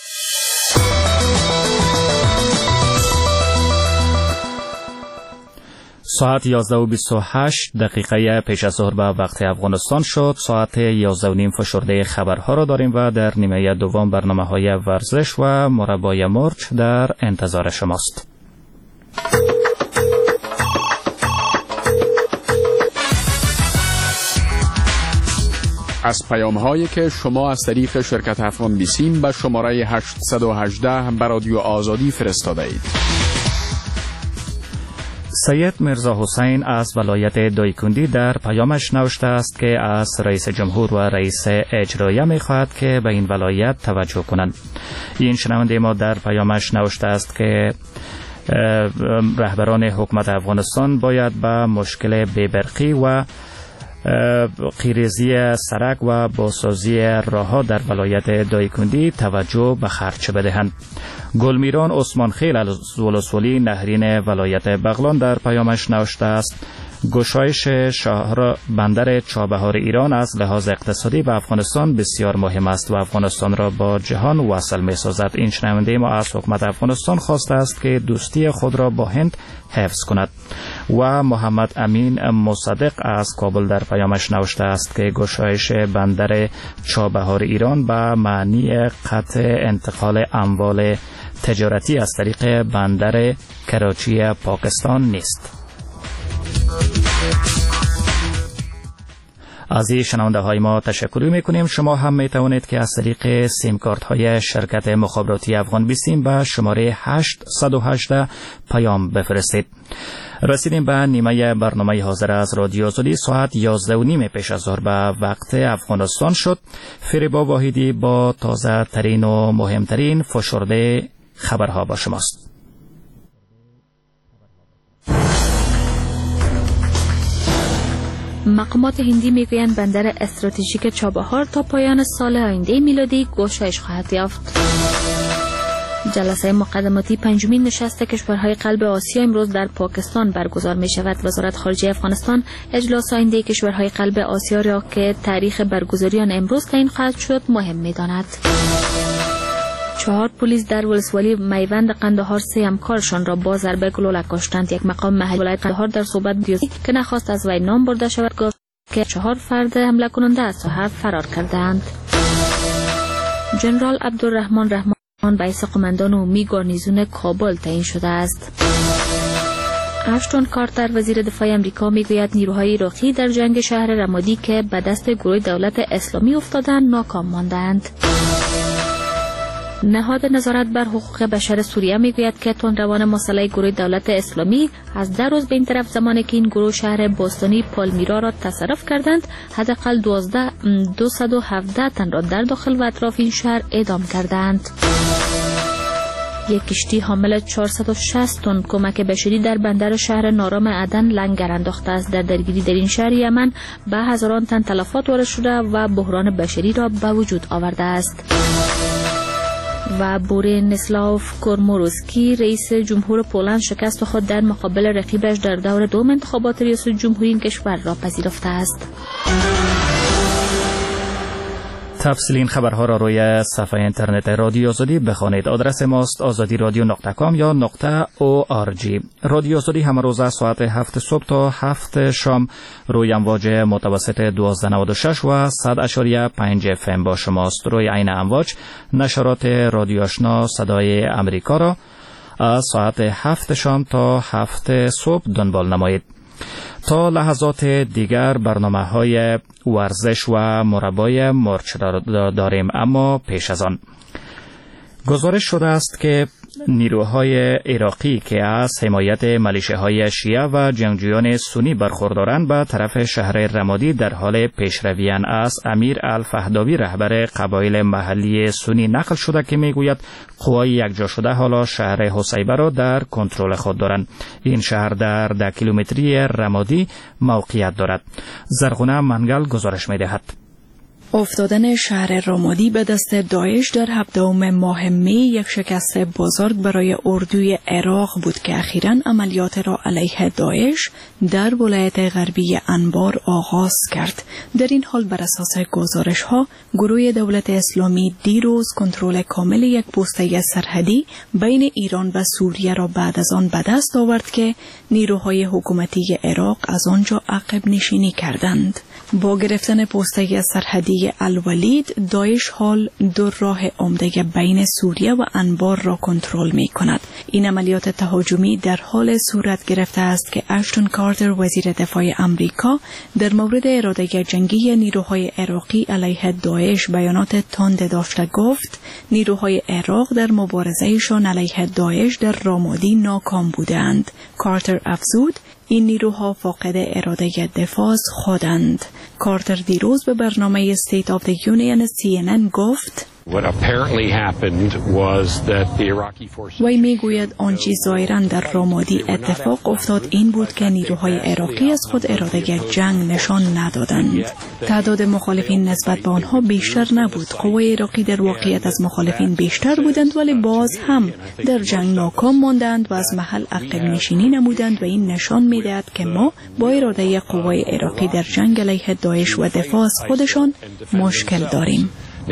ساعت 11:28 پیش از ظهر به وقت افغانستان شد. ساعت 11:30 فشرده خبرها را داریم و در نیمه دوم برنامه‌های ورزش و مربای مرچ در انتظار شماست. از پیام‌هایی که شما از طریق شرکت افغان بیسیم به شماره 818 به رادیو آزادی فرستاده اید. سید میرزا حسین از ولایت دایکندی در پیامش نوشته است که از رئیس جمهور و رئیس اجرایه می‌خواهد که به این ولایت توجه کنند. این شنونده ما در پیامش نوشته است که رهبران حکومت افغانستان باید به مشکل بی‌برقی و قیریزی سرک و بازسازی راه‌ها در ولایت دایکندی توجه به خرج بدهند. گلمیران عثمان خیل از ولسوالی نهرین ولایت بغلان در پیامش نوشته است گشایش شهر بندر چابهار ایران از لحاظ اقتصادی به افغانستان بسیار مهم است و افغانستان را با جهان وصل می سازد. این شنونده ما از حکومت افغانستان خواسته است که دوستی خود را با هند حفظ کند. و محمد امین مصدق از کابل در پیامش نوشته است که گشایش بندر چابهار ایران به معنی قطع انتقال اموال تجارتی از طریق بندر کراچی پاکستان نیست. از این شنونده های ما تشکر میکنیم. شما هم می توانید که از طریق سیم کارت های شرکت مخابراتی افغان بیسیم به شماره 818 پیام بفرستید. رسیدیم به نیمه برنامه حاضر از رادیو آزادی. ساعت 11:30 پیش از ظهر به وقت افغانستان شد. فریبا واحدی با تازه ترین و مهمترین فشرده خبرها با شماست. مقامات هندی میگویند بندر استراتژیک چابهار تا پایان سال آینده میلادی گشایش خواهد یافت. جلسه مقدماتی پنجمین نشست کشورهای قلب آسیا امروز در پاکستان برگزار می شود. وزارت خارجه افغانستان اجلاس آینده کشورهای قلب آسیا را که تاریخ برگزاری آن امروز تعیین خواهد شد مهم می داند. 4 پلیس در ولسوالی میوند قندهار 3 همکارشان را با ضربه گلوله کشتند. یک مقام محلی ولایت قندهار در صحبت که نخواست از وی نام برده شود گفت که 4 فرد حمله کننده از ساحه فرار کردند. ژنرال عبدالرحمن رحمان به حیث قماندان عمومی گارنیزون کابل تعیین شده است. اشتون کارتر وزیر دفاع امریکا میگوید نیروهای عراقی در جنگ شهر رمادی که به دست گروه دولت اسلامی افتادند ناکام ماندند. نهاد نظارت بر حقوق بشر سوریه میگوید که تندروان مسلح گروه دولت اسلامی از 10 روز به این طرف زمانی که این گروه شهر باستانی پالمیرا را تصرف کردند حداقل 217 تن را در داخل و اطراف این شهر اعدام کردند. یک کشتی حامل 460 تن کمک بشری در بندر شهر نارام عدن لنگر انداخته است. در درگیری در این شهر یمن به هزاران تن تلفات وارد شده و بحران بشری را به وجود آورده است. و بورینسلاو کورموروسکی رئیس جمهور پولند شکست خود در مقابل رقیبش در دور دوم انتخابات ریاست جمهوری این کشور را پذیرفته است. تفصیل این خبرها را روی صفحه اینترنت رادیو آزادی بخوانید. آدرس ماست azadiradyo.com یا .org. رادیو آزادی همه روز از ساعت 7 صبح تا 7 شام روی امواج متوسط 1296 و 100.5 FM با شماست. روی عین امواج نشرات رادیو آشنا صدای امریکا را از ساعت 7 شام تا 7 صبح دنبال نمایید. تا لحظات دیگر برنامه‌های ورزش و مربای مرچ داریم، اما پیش از آن گزارش شده است که نیروهای عراقی که از حمایت ملیشه‌های شیعه و جنگجویان سنی برخوردارند به طرف شهر رمادی در حال پیشرویان از امیر الفهداوی رهبر قبایل محلی سنی نقل شده که میگوید قوای یکجا شده حالا شهر حسیبه را در کنترل خود دارند. این شهر در 10 کیلومتری رمادی موقعیت دارد. زرغونه منگل گزارش می‌دهد. افتادن شهر رمادی به دست داعش در 17 ماه می یک شکست بزرگ برای اردوی عراق بود که اخیراً عملیات را علیه داعش در ولایت غربی انبار آغاز کرد. در این حال بر اساس گزارش ها گروه دولت اسلامی دیروز کنترل کامل یک پوسته سرحدی بین ایران و سوریه را بعد از آن به دست آورد که نیروهای حکومتی عراق از آنجا عقب نشینی کردند. با گرفتن پوسته سرحدی الولید داعش حال 2 راه عمده بین سوریه و انبار را کنترل می کند. این عملیات تهاجمی در حال صورت گرفته است که اشتون کارتر وزیر دفاع امریکا در مورد اراده جنگی نیروهای عراقی علیه داعش بیانات تند داشته گفت نیروهای عراق در مبارزهشان علیه داعش در رمادی ناکام بودند. کارتر افزود این نیروها فاقد اراده دفاع خودند. کارتر دیروز به برنامه State of the Union CNN گفت وی میگوید آنچه ظاهراً در رامادی اتفاق افتاد این بود که نیروهای عراقی از خود اراده جنگ نشان ندادند. تعداد مخالفین نسبت به آنها بیشتر نبود. قوای عراقی در واقعیت از مخالفین بیشتر بودند ولی باز هم در جنگ ناکام ماندند و از محل عقب نشینی نمودند و این نشان می‌دهد که ما با اراده قوای عراقی در جنگ علیه داعش و دفاع از خودشان مشکل داریم.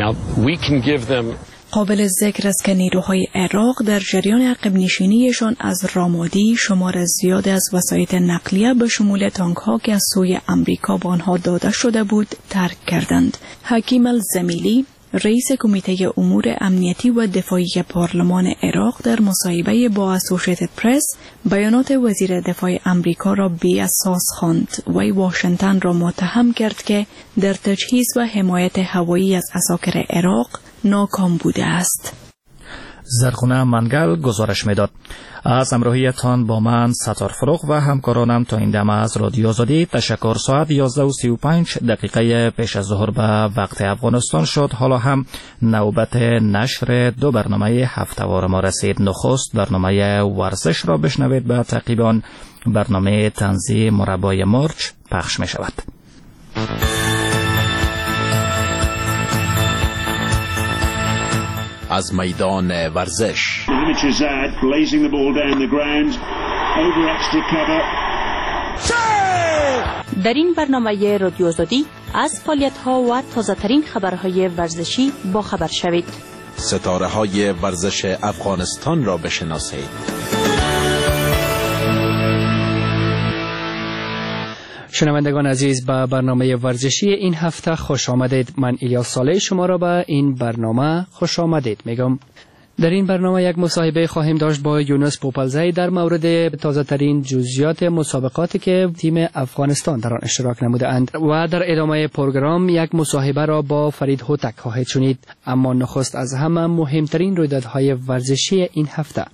قابل ذکر است که نیروهای عراق در جریان عقب نشینیشان از رامادی شمار زیاد از وسایط نقلیه به شمول تانک‌ها که از سوی امریکا به آنها داده شده بود ترک کردند. حکیم الزمیلی رئیس کمیته امور امنیتی و دفاعی پارلمان عراق در مصاحبه با اسوسییتد پرس بیانات وزیر دفاع امریکا را بی اساس خواند. وی واشنگتن را متهم کرد که در تجهیز و حمایت هوایی از عساکر عراق ناکام بوده است. زرخونه منگل گزارش میداد. از همراهیتان با من ستار فروغ و همکارانم تا این دم از رادیو آزادی تشکر. ساعت 11:35 پیش از ظهر به وقت افغانستان شد. حالا هم نوبت نشر دو برنامه هفته‌وار ما رسید. نخست برنامه ورزش را بشنوید، به تعقیب آن برنامه طنزی مربای مرچ پخش می شود. از میدان ورزش در این برنامه رادیو آزادی از فعالیت‌ها و تازه‌ترین خبرهای ورزشی با خبر شوید. ستاره‌های ورزش افغانستان را بشناسید. شنوندگان عزیز، به برنامه ورزشی این هفته خوش آمدید. من الیاس صالح شما را به این برنامه خوش آمدید میگم. در این برنامه یک مصاحبه خواهیم داشت با یونس پوپلزی در مورد تازه ترین جزئیات مسابقاتی که تیم افغانستان در آن اشتراک نموده اند و در ادامه پروگرام یک مصاحبه را با فرید هوتک خواهید شنید. اما نخست از همه مهمترین رویدادهای ورزشی این هفته.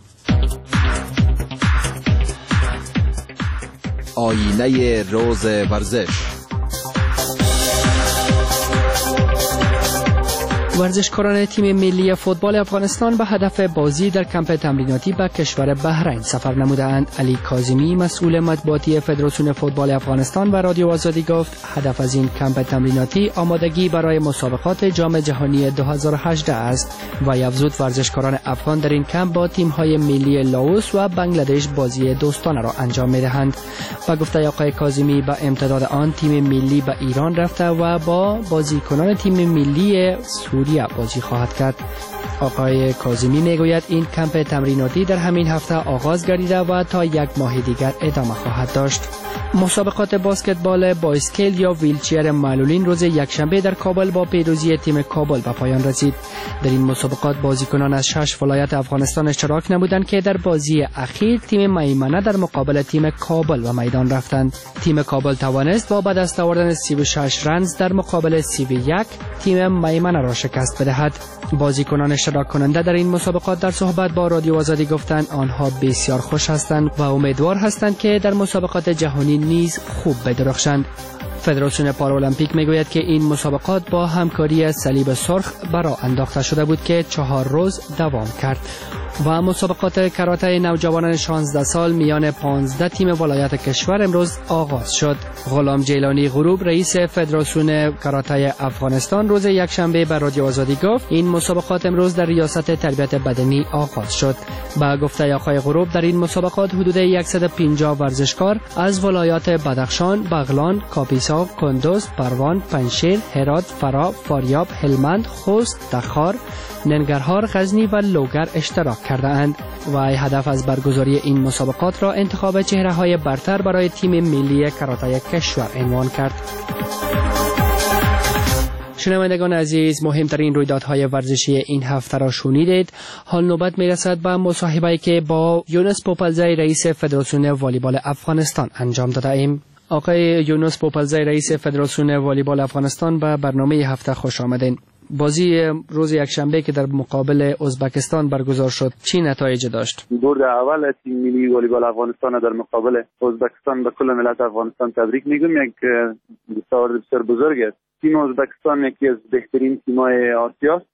آینه روز ورزش. ورزشکاران تیم ملی فوتبال افغانستان به هدف بازی در کمپ تمریناتی به کشور بحرین سفر نمودند. علی کاظمی مسئول مطبوعاتی فدراسیون فوتبال افغانستان و رادیو آزادی گفت هدف از این کمپ تمریناتی آمادگی برای مسابقات جام جهانی 2018 است و افزود ورزشکاران افغان در این کمپ با تیم‌های ملی لاوس و بنگلادش بازی دوستانه را انجام می‌دهند. و گفته آقای کاظمی به امتداد آن تیم ملی به ایران رفته و با بازیکنان تیم ملی سوریه بازی خواهد کرد. آقای کاظمی میگوید این کمپ تمریناتی در همین هفته آغاز گردیده و تا یک ماه دیگر ادامه خواهد داشت. مسابقات بسکتبال با اسکیل یا ویلچیر معلولین روز یکشنبه در کابل با پیروزی تیم کابل به پایان رسید. در این مسابقات بازیکنان از 6 ولایت افغانستان اشتراک نمودند که در بازی اخیر تیم میمنه در مقابل تیم کابل و میدان رفتند. تیم کابل توانست با به دست آوردن 36 رنز در مقابل 31 تیم میمنه را شکست بدهد. بازیکنان اشتراک کننده در این مسابقات در صحبت با رادیو آزادی گفتند آنها بسیار خوش هستند و امیدوار هستند که در مسابقات جهانی نیز خوب بدرخشند. فدراسیون پارالمپیک میگوید که این مسابقات با همکاری صلیب سرخ برا انداخته شده بود که 4 روز دوام کرد. و مسابقات کاراته نوجوانان 16 سال میان 15 تیم ولایت کشور امروز آغاز شد. غلام جیلانی غروب رئیس فدراسیون کاراته افغانستان روز یکشنبه به رادیو آزادی گفت این مسابقات امروز در ریاست تربیت بدنی آغاز شد. با گفته آقای غروب در این مسابقات حدود 150 ورزشکار از ولایات بدخشان، بغلان، کاپیسا، کندوز، پروان، پنجشیر، هرات، فرا، فاریاب، هلمند، خوست، تخار، ننگرهار، غزنی و لوگر اشتراک کرده اند و هدف از برگزاری این مسابقات را انتخاب چهره‌های برتر برای تیم ملی کاراته کشور عنوان کرد. شنوندگان عزیز، مهمترین رویدادهای ورزشی این هفته را شنیدید. حال نوبت میرسد به مصاحبه‌ای که با یونس پوپلزی رئیس فدراسیون والیبال افغانستان انجام داده ایم. آقای یونس پوپلزی رئیس فدراسیون والیبال افغانستان به برنامه هفته خوش آمدین. بازی روز یکشنبه که در مقابل ازبکستان برگزار شد چی نتایج داشت؟ برد اول تیم ملی والیبال افغانستان در مقابل ازبکستان به کل ملت افغانستان تبریک میگم. یک دستاورد بسیار بزرگ است. تیم ازبکستان یکی از بهترین تیم‌های آسیا است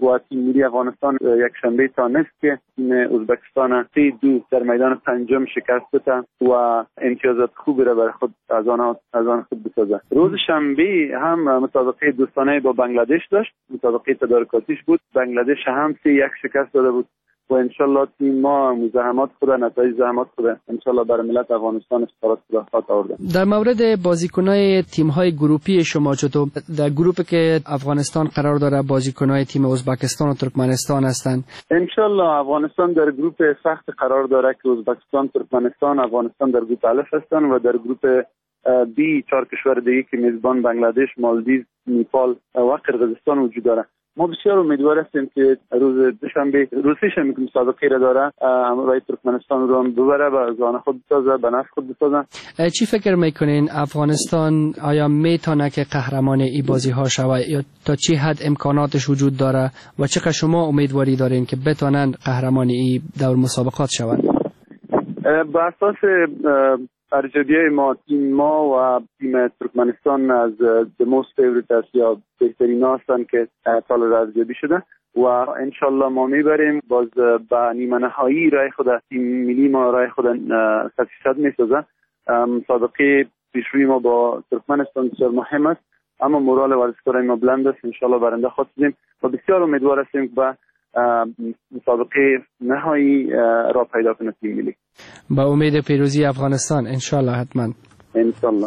و تیم ملی افغانستان یک شنبه تا نصف که تیم ازبکستان 3-2 در میدان پنجم شکست داد و امتیازات خوبی را برای خود از آن خود بسازه. روز شنبه هم مسابقه دوستانه با بنگلادش داشت، مسابقه تدارکاتیش بود. بنگلادش هم 3-1 شکست داده بود و انشالله تیم ما مزاحمات خود نتایج زحمات خود انشالله برای ملت افغانستان افتخارات خود آورده. در مورد بازیکن‌های تیم‌های گروپی شما چطور؟ در گروپی که افغانستان قرار داره بازیکن‌های تیم ازبکستان و ترکمنستان هستند. انشالله افغانستان در گروپ سخت قرار داره که ازبکستان، ترکمنستان، افغانستان در گروپ الف هستند و در گروپ بی 4 کشور دیگه که میزبان بنگلادش، مالدیو، نیپال و قرقیزستان وجود داره. ما بسیار امیدوار هستیم که روز دوشنبه که مسابقه را داره همراه ترکمنستان رو هم ببره و از آن خود بسازه، به نفع خود بسازه. چی فکر میکنین افغانستان آیا میتونه که قهرمان این بازی ها شود یا تا چی حد امکاناتش وجود داره و چقدر شما امیدواری دارین که بتونن قهرمان این دور مسابقات شوند؟ به اساس ارزیابی ما، تیم ما و تیم ترکمنستان از the most favorite است یا بهترین هستند که سال ارزیابی شده و انشالله ما میبریم. باز به نیمه نهایی رای خود تیم ملی ما رای خود 100% میسازه. مسابقه پیشروی ما با ترکمنستان بسیار مهم است، اما مورال ورزشکاران ما بلند است. انشالله برنده خواستیم و بسیار امیدوار هستیم که به مسابقه نهایی را پیدا کنه تیم ملی. با امید پیروزی افغانستان انشالله، حتما انشالله.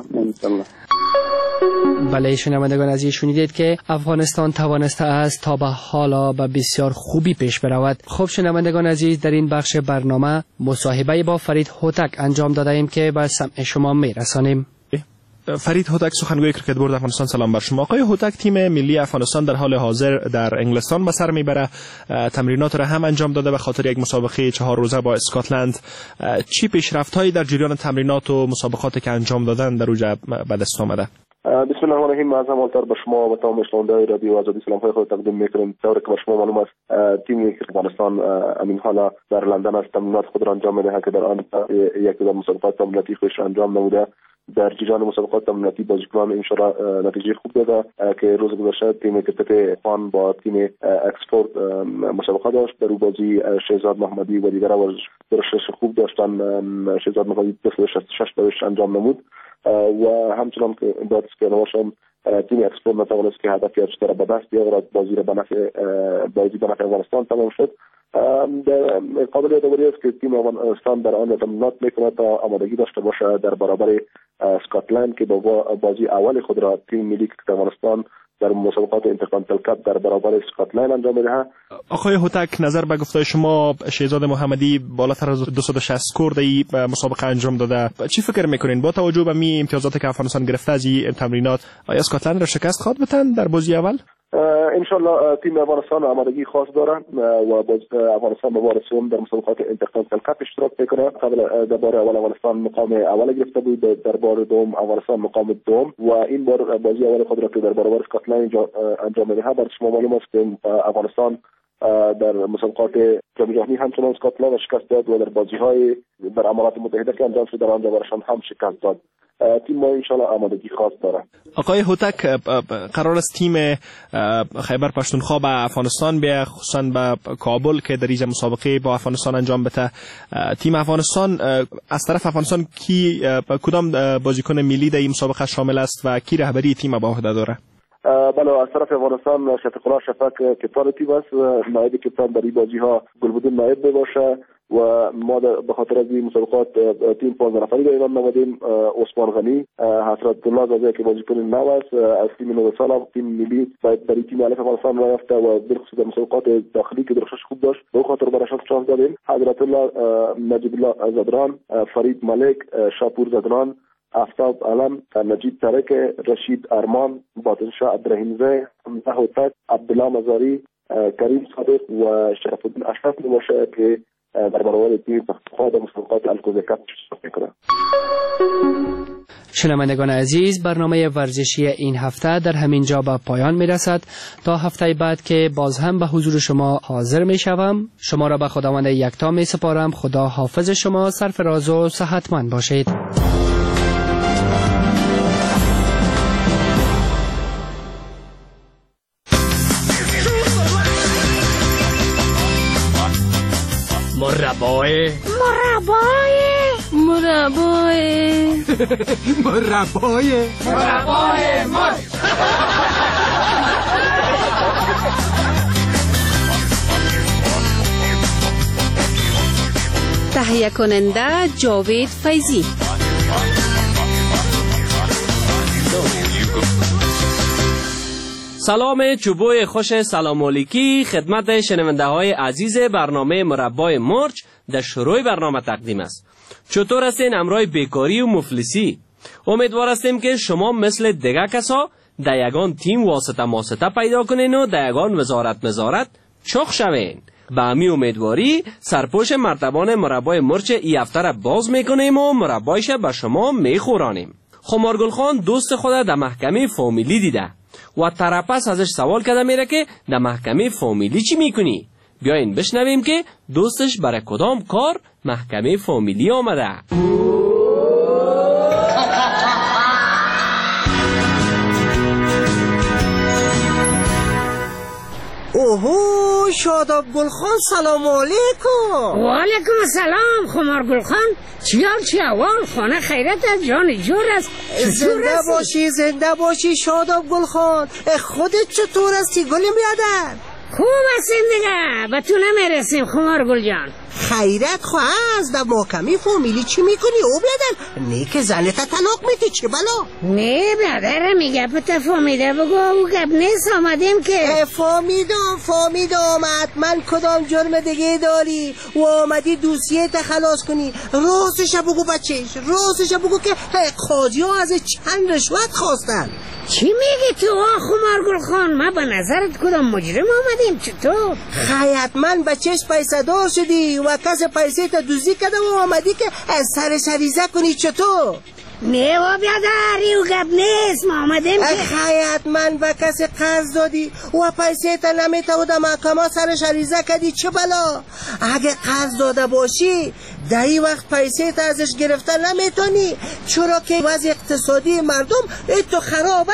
بله شنوندگان عزیز، شنیدید که افغانستان توانسته است تا به حالا به بسیار خوبی پیش برود. خب شنوندگان عزیز، در این بخش برنامه مصاحبه با فرید هوتک انجام داده ایم که به سمع شما میرسانیم. فرید هوتک، سخنگوی کرکت بورد افغانستان، سلام بر شما. آقای هوتک، تیم ملی افغانستان در حال حاضر در انگلستان به سر میبره، تمرینات را هم انجام داده به خاطر یک مسابقه 4 روزه با اسکاتلند. چی پیشرفت‌هایی در جریان تمرینات و مسابقاتی که انجام دادن در اوج به دست آمده؟ بسم الله الرحمن الرحیم. از اول به شما و تمام شنوندگان رادیو آزادی سلام‌های خود تقدیم می‌کنیم. طوری که به شما معلوم است تیم افغانستان همین حالا در لندن است تمرینات خود را انجام می‌دهد که در آن یک دو مسابقات تمریناتی خودش انجام نموده. در جریان مسابقات تمریناتی بازیکنان انشالله نتیجه خوب داده که روز گذشته تیم کرکت افغان با تیم اکسفورد مسابقه داشت. در بازی شهزاد محمدی و دیگر ورزشکاران خوب داشتن. شهزاد محمدی 266 انجام نمود و همچنان که باید که نواشم تیم اکسپورت نتوانست که هدفی ازش را به دست بیاورد. بازی را به نفع افغانستان تمام شد. قابل یادآوری است که تیم افغانستان در آن تمرینات میکند تا آمادگی داشته باشه در برابر اسکاتلند که با بازی اول خود را تیم ملی افغانستان در مسابقات اینترکانتیننتال کاپ در برابر اسکاتلند انجام می‌دهد. آقای هوتک، نظر به گفته شما شهزاد محمدی بالاتر از 260 اسکور در این مسابقه انجام داده. چی فکر میکنین با توجه به می امتیازاتی که افغانستان گرفته از این تمرینات آیا اسکاتلند را شکست خواهد بدن در بازی اول؟ انشالله تیم افغانستان آمادگی خاص داره و افغانستان به بار سوم در مسابقات اینترکانتیننتال کاپ اشتراک میکنه. قبل در بار اول افغانستان مقام اول گرفته بود، در بار دوم افغانستان مقام دوم و این بار بازی اول خود را که در برابر اسکاتلند انجام میده. بر شما معلوم است که افغانستان در مسابقات جام جهانی همچنان اسکاتلند شکست داد و در بازی‌های در امارات متحده که انجام شد در آنجا برشان هم شکست داد. تیم ما انشالله آمادگی خاص داره. آقای هوتک، قرار است تیم خیبر پختونخوا به افغانستان بیا، خصوصا به کابل که در این مسابقه با افغانستان انجام بده. تیم افغانستان از طرف افغانستان کی کدام بازیکن ملی در این مسابقه شامل است و کی رهبری تیم به عهده داره؟ بله، از طرف افغانستان شفیق الله شفق کپتان تیم است. نایب کپتان در این بازی ها گلبدین نایب باشه و ما به خاطر از این مسابقات تیم 15 نفری در ایران نمودیم. عثمان غنی، حسرت الله زاده که بازیکن نو است از تیم 9 سال تیم ملی برای تیم الف افغانستان رفته و بالخصوص در مسابقات داخلی که درخشش خوب داشت به خاطر براشون شانس دادیم. حضرت الله نجیب الله زدران، فرید ملک، شاپور زدران، آفتاب علم، نجیب ترک، رشید ارمان، باطنشاه عبدالرحیم، حمزه هوتک، عبدالله مزاری، کریم صادق و شرف الدین اشرف باشه که در برابر تیم پختونخوا در مسابقات الکوزه کاپ شرکت میکنه. شنوندگان عزیز، برنامه ورزشی این هفته در همین جا به پایان میرسد. تا هفته بعد که باز هم به حضور شما حاضر میشوم، شما را به خداوند یکتا میسپارم. خدا حافظ شما، سرفراز و صحتمند باشید. مربای مرچ. تهیه کننده جاوید فیضی. سلام چوبوی خوش سلام علیکی خدمت شنونده های عزیز برنامه مربای مرچ در شروع برنامه تقدیم است. چطور هستین امرای بیکاری و مفلسی؟ امیدوار هستیم که شما مثل دیگه کسا در یگان تیم واسطه پیدا کنین و در یگان وزارت چخ شوین. با امی امیدواری سرپوش مرتبان مربای مرچ ای هفته را باز میکنیم و مربایش به شما میخورانیم. خمارگل خان دوست خود در محکمه فامیلی دیده و ترپس ازش سوال کرده میره که در محکمه فامیلی چی میکنی؟ بیاین بشنویم که دوستش برای کدام کار محکمه فامیلی آمده. اوهو شاداب گلخان سلام علیکم. و علیکم السلام خمار گلخان. چی اول خانه خیرت از جان جور است. زنده باشی شاداب گلخان. خودت چطور هستی گلی بیادر؟ خوب هستیم دیگه به تو نمیرسیم خمار گل جان. خیرت خواهد در محکمه فامیلی چی میکنی او بلدن؟ نه که زنت طلاق میدی چه بلا؟ نه برادر میگه پتا فامیده بگو او گب نیست آمدیم که فامیدم من کدام جرم دیگه داری و آمدی دوسیه تا خلاص کنی. راستش بگو بچهش راستش بگو که قاضی ها از چند رشوت خواستن. چی میگی تو خمار گل خان؟ ما به نظرت کدام مجرم آمدیم چطور؟ خیاط من بچهش پیسه دار شدی و کس پیسه تا دوزی کده و آمدی که سر سریزه کنی چطور؟ نه و بیادر او گب نیست ما آمدیم که خیاط من و کس قرض دادی و پیسه تا نمیتو در محکمه سر سریزه کدی چه بلا؟ اگه قرض داده باشی دایی وقت پیسه تا ازش گرفته نمیتونی چرا که وضع اقتصادی مردم ایتو خراب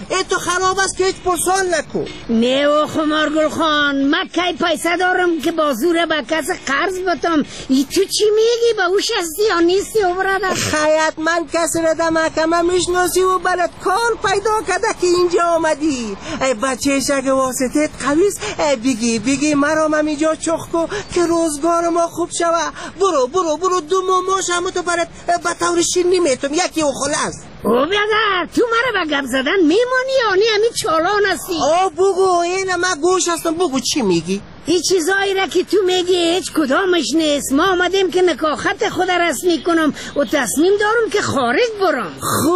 است که هیچ پرسان نکن. نه و خمار گل خان من کی پیسه دارم که بازوره به کس قرض بتم. ای تو چی میگی به اوش هستی یا نیستی و برادر؟ خیاط من کسی را در محکمه میشناسی و برات کار پیدا کرده که اینجا آمدی. بچهش اگه واسطت قویست بگی مرا اینجا چخ کو که روزگار ما خوب شوه. برو دو ماش همو تو برات به طور شیرینی میتونم یکی و خلاص. او بیادر تو مرا به گپ زدن میمانی یا نه همین چالان هستی؟ بگو این من گوش هستم بگو چی میگی؟ این چیزایی را که تو میگی هیچ کدامش نیست. ما آمدیم که نکاحت خود رسمی کنم و تصمیم دارم که خارج برم.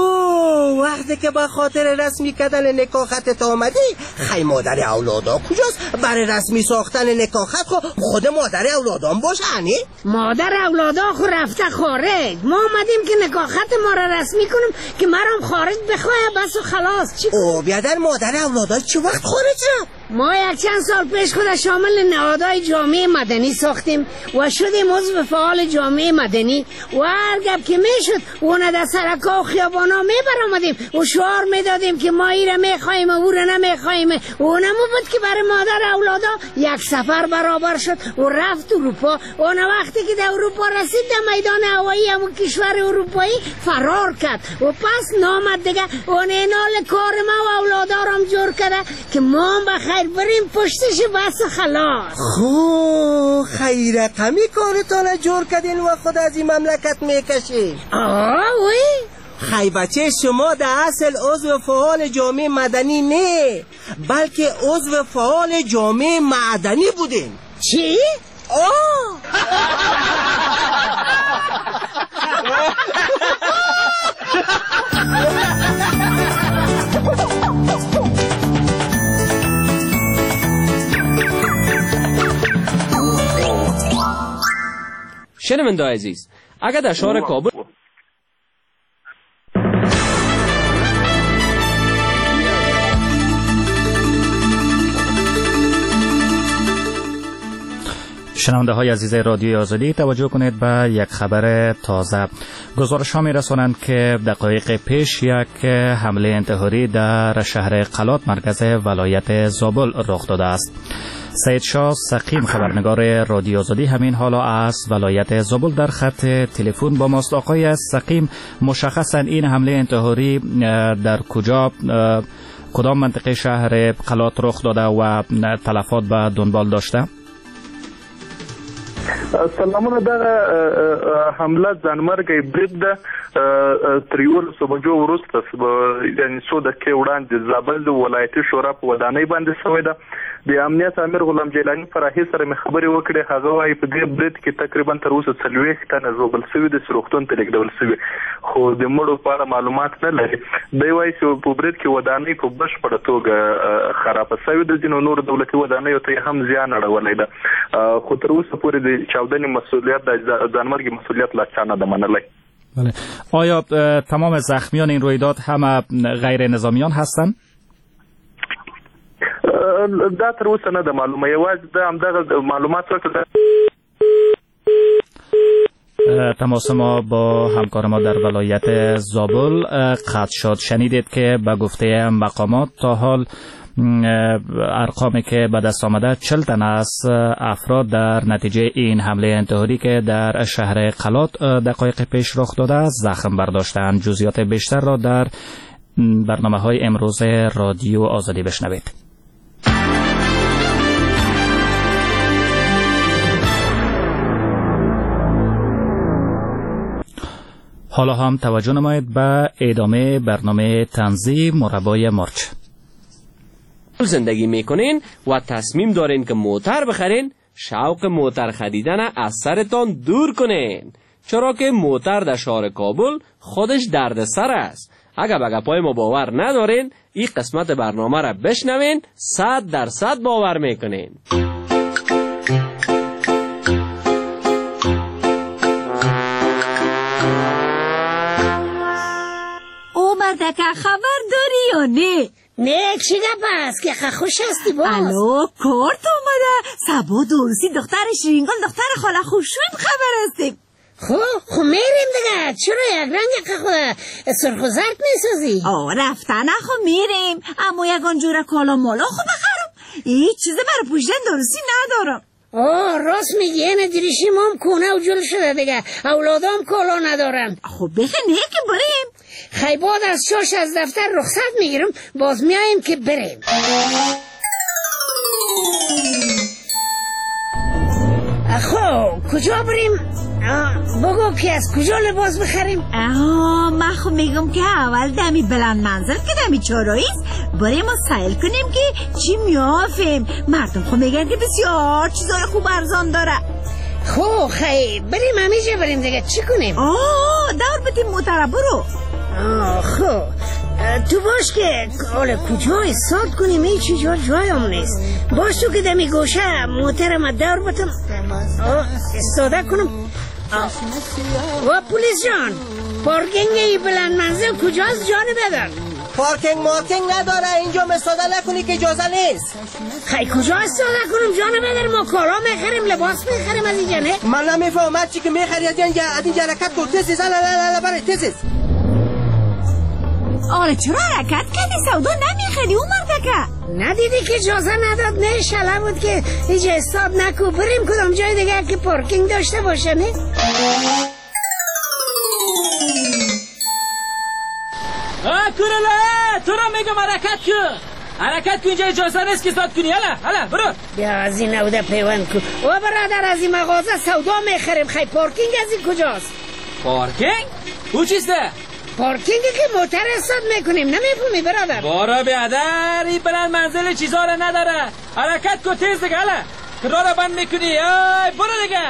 خوب وقتی که با خاطر رسمی کردن نکاحت آمدی خی مادر اولادا کجاست؟ برای رسمی ساختن نکاحت خود مادر اولادان باشه هنی؟ مادر اولادا خود رفته خارج. ما آمدیم که نکاحت ما را رسمی کنم که مرام خارج بخواه بس و خلاص. او بیادر مادر اولادا چه وقت خارج شد؟ ما یک چند سال پیش خود شامل نهادهای جامعه مدنی ساختیم و شدیم عضو فعال جامعه مدنی و هر گپ که میشد اون در سرکا و خیابانا میبرامدیم و شعار میدادیم که ما ایره میخواییم و او را نمیخواییم. اونمو بود که برای مادر اولادا یک سفر برابر شد و رفت اروپا. اون وقتی که در اروپا رسید در میدان هوایی همون کشور اروپایی فرار کرد و پس نامد دیگه اون اینال کار ما و اولادا رام جور کرده که ما بخیر بریم پشتش بس خلاص. خیرت همی کارتان جور کردین و خود از این مملکت میکشید. خی بچه شما در اصل عضو فعال جامعه مدنی نه بلکه عضو فعال جامعه معدنی بودین. چی؟ شنونده عزیز اگر در شهر کابل شنونده های عزیز رادیوی آزادی توجه کنید به یک خبر تازه. گزارش ها می رسانند که دقایق پیش یک حمله انتحاری در شهر قلات مرکز ولایت زابل رخ داده است. سید شاه سقیم خبرنگار رادیو آزادی همین حالا از ولایت زابل در خط تلفن با ماست. آقای سقیم، مشخصا این حمله انتحاری در کدام منطقه شهر قلات رخ داده و تلفات به دنبال داشته؟ سلامونه. دغه حمله ځانمرګ برید ده تر 11 بجو وروسته یعنی څو دقیقې وړاندې زابل ولایتي شورا په ودانۍ باندې شوې ده. د امنیت امیر غلام جیلانی فرحي سره مې خبرې وکړې. هغه وايي په دې برید کې تقریبا تر اوسه 40 تنه ژوبل شوي دي، روغتون ته لیږدول شوي، خو د مړو په اړه معلومات نه لري. دی وايي چې په برید کې ودانۍ په بشپړه توګه خرابه شوې ده، ځینو نور دولتي ودانیو ته هم زیان اړولی ده، خو تر اوسه پورې د چاودنې مسئولیت د ځانمرګي مسئولیت لا چا نه ده منلی. بله. آیا تمام زخمیان این رویداد همه غیر نظامیان هستند؟ دا تر اوسه نه ده معلومه، یوازې د همدغه معلومات ورکړه. تماس ما با همکار ما در ولایت زابل قطع شد. شنیدید که به گفته مقامات تا حال ارقامی که به دست آمده 40 تن از افراد در نتیجه این حمله انتحاری که در شهر قلات دقایق پیش رخ داده زخم برداشتند. جزئیات بیشتر را در برنامه‌های امروز رادیو آزادی بشنوید. حالا هم توجه نمایید به ادامه برنامه تنظیم مربای مرچ. زندگی میکنین و تصمیم دارین که موتر بخرین، شوق موتر خریدن از سرتان دور کنین، چرا که موتر در شهر کابل خودش دردسر است. اگر به گپای ما باور ندارین، این قسمت برنامه را بشنوین، 100% باور میکنین. مردکه خبر داری یا نه؟ نه چی گپ است که خوش هستی باز؟ الو کارت آمده سبا دوروسی دختر شیرینگان دختر خاله خوشویم خبر هستیم. خب میریم دیگه. چرا یک رنگ خود سرخ و زرد میسازی؟ رفتن خب میریم، اما یکان جور کالا مالا خب بخرم، هیچ چیز برای پوشیدن دوروسی ندارم. راست میگی، اینه دریشیم هم کونه و جل شده دیگه، اولادام کالا ندارن. خب بخنه که بریم. خیباد از شاش از دفتر رخصت میگیرم، باز میاییم که بریم. خب کجا بریم؟ بگو که از کجا لباس بخریم؟ من خب میگم که اول دمی بلند منزل که دمی چاراییست بریم و سایل کنیم که چی میافیم. مردم خب میگن که بسیار چیزای خوب ارزان داره. خب خیلی بریم همیشه بریم دیگه. چی کنیم؟ دور بدیم موتره برو. خب تو باش که حالا کجا استاد کنیم، این چی جای هم نیست. باش تو که دمی گوشه موترم دور بتم استاده کنم. و پولیس جان، پارکینگ ای بلند منزل کجاست جان بدن؟ پارکینگ مارکینگ نداره اینجا، استاده نکنی که اجازه نیست. خیلی کجا استاده کنم جان بدن؟ ما کالا میخریم، لباس میخریم از اینجا نه؟ من نمیفهمم چی که میخری از اینجا حرکت کن. تیزیز برای تیزیز. آره چرا حرکت کردی؟ سودا نمیخری اون مردکه؟ ندیدی که اجازه نداد؟ نه شله بود که اینجا استاد نکو، بریم کدام جای دیگه که پارکینگ داشته باشه نه؟ کورله تو را میگم حرکت کن، اینجا اجازه نیست که استاد کنی. هلا برو. بیا از این نوده پیوند کن. و برادر از این مغازه سودا میخریم، خیلی پارکینگ از این کجاست؟ پارکینگ؟ او چیسته؟ پارکینگی که موتر استاد میکنیم، نمیفهمی برادر؟ بارا بیادر این بلند منزل چیزا را نداره. حرکت کو تیز دیگه. هلا راه را بند میکنی. برو دیگه.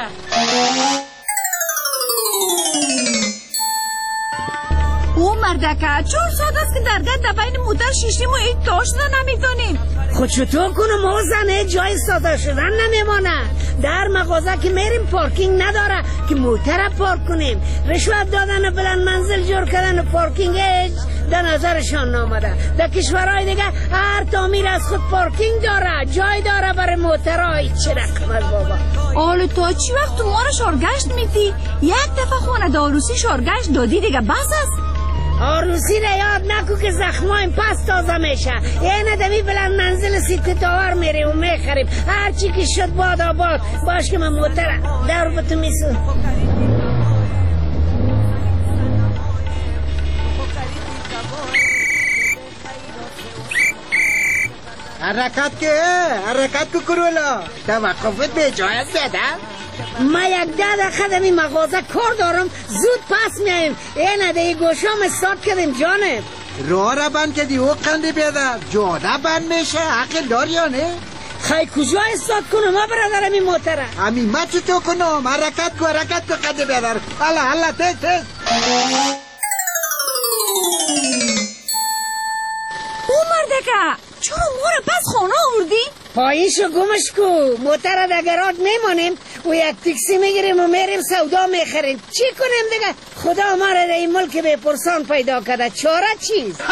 او مردکه چون ساده است که درگاه دبین موتر شیشتیم و این تاش را نمیدونیم. خود چطور کنم او زنه جای ساده شدن نمیمانه. در مغازه که میریم پارکینگ نداره که موتر پارک کنیم. رشوت دادن بلند منزل جور کردن پارکینگ در نظرشان نامده. در کشورهای دیگه هر تعمیر از خود پارکینگ داره، جای داره برای موترها. چه رقم از بابا. آل تا چی وقت تو ما رو شارگشت میدی؟ یک دفعه خونه داروسی شارگشت دادی دیگه بس است. آروسی را یاد نکو که زخمایم پس تازه میشه. یه ندمی بلند منزل سیت تاور میریم و میخریم. هرچی که شد باد آباد. باش که من موتر در به تو میسو. حرکت که کرولا توقفت به جایت بیده. ما یک 10 دقیقه مغازه کار دارم، زود پس میاییم. اینه ده گوشام استارت کردیم جانم. راه را بند کردی او قنده بیده جاده بند میشه. عقل داری یا نه؟ خیلی کجا استارت کنم ما برادرم این موتره؟ همین ما چطور کنم؟ حرکت که قنده بیده. حالا تیز او مردکه چرا ما رو پس خانه آوردی؟ پاییشو گمش کو. موتر در گراج میمانیم و یک تاکسی میگیریم و میریم سودا میخریم. چی کنیم دیگه؟ خدا ما را در این ملک به پرسان پیدا کرده. چاره چیز؟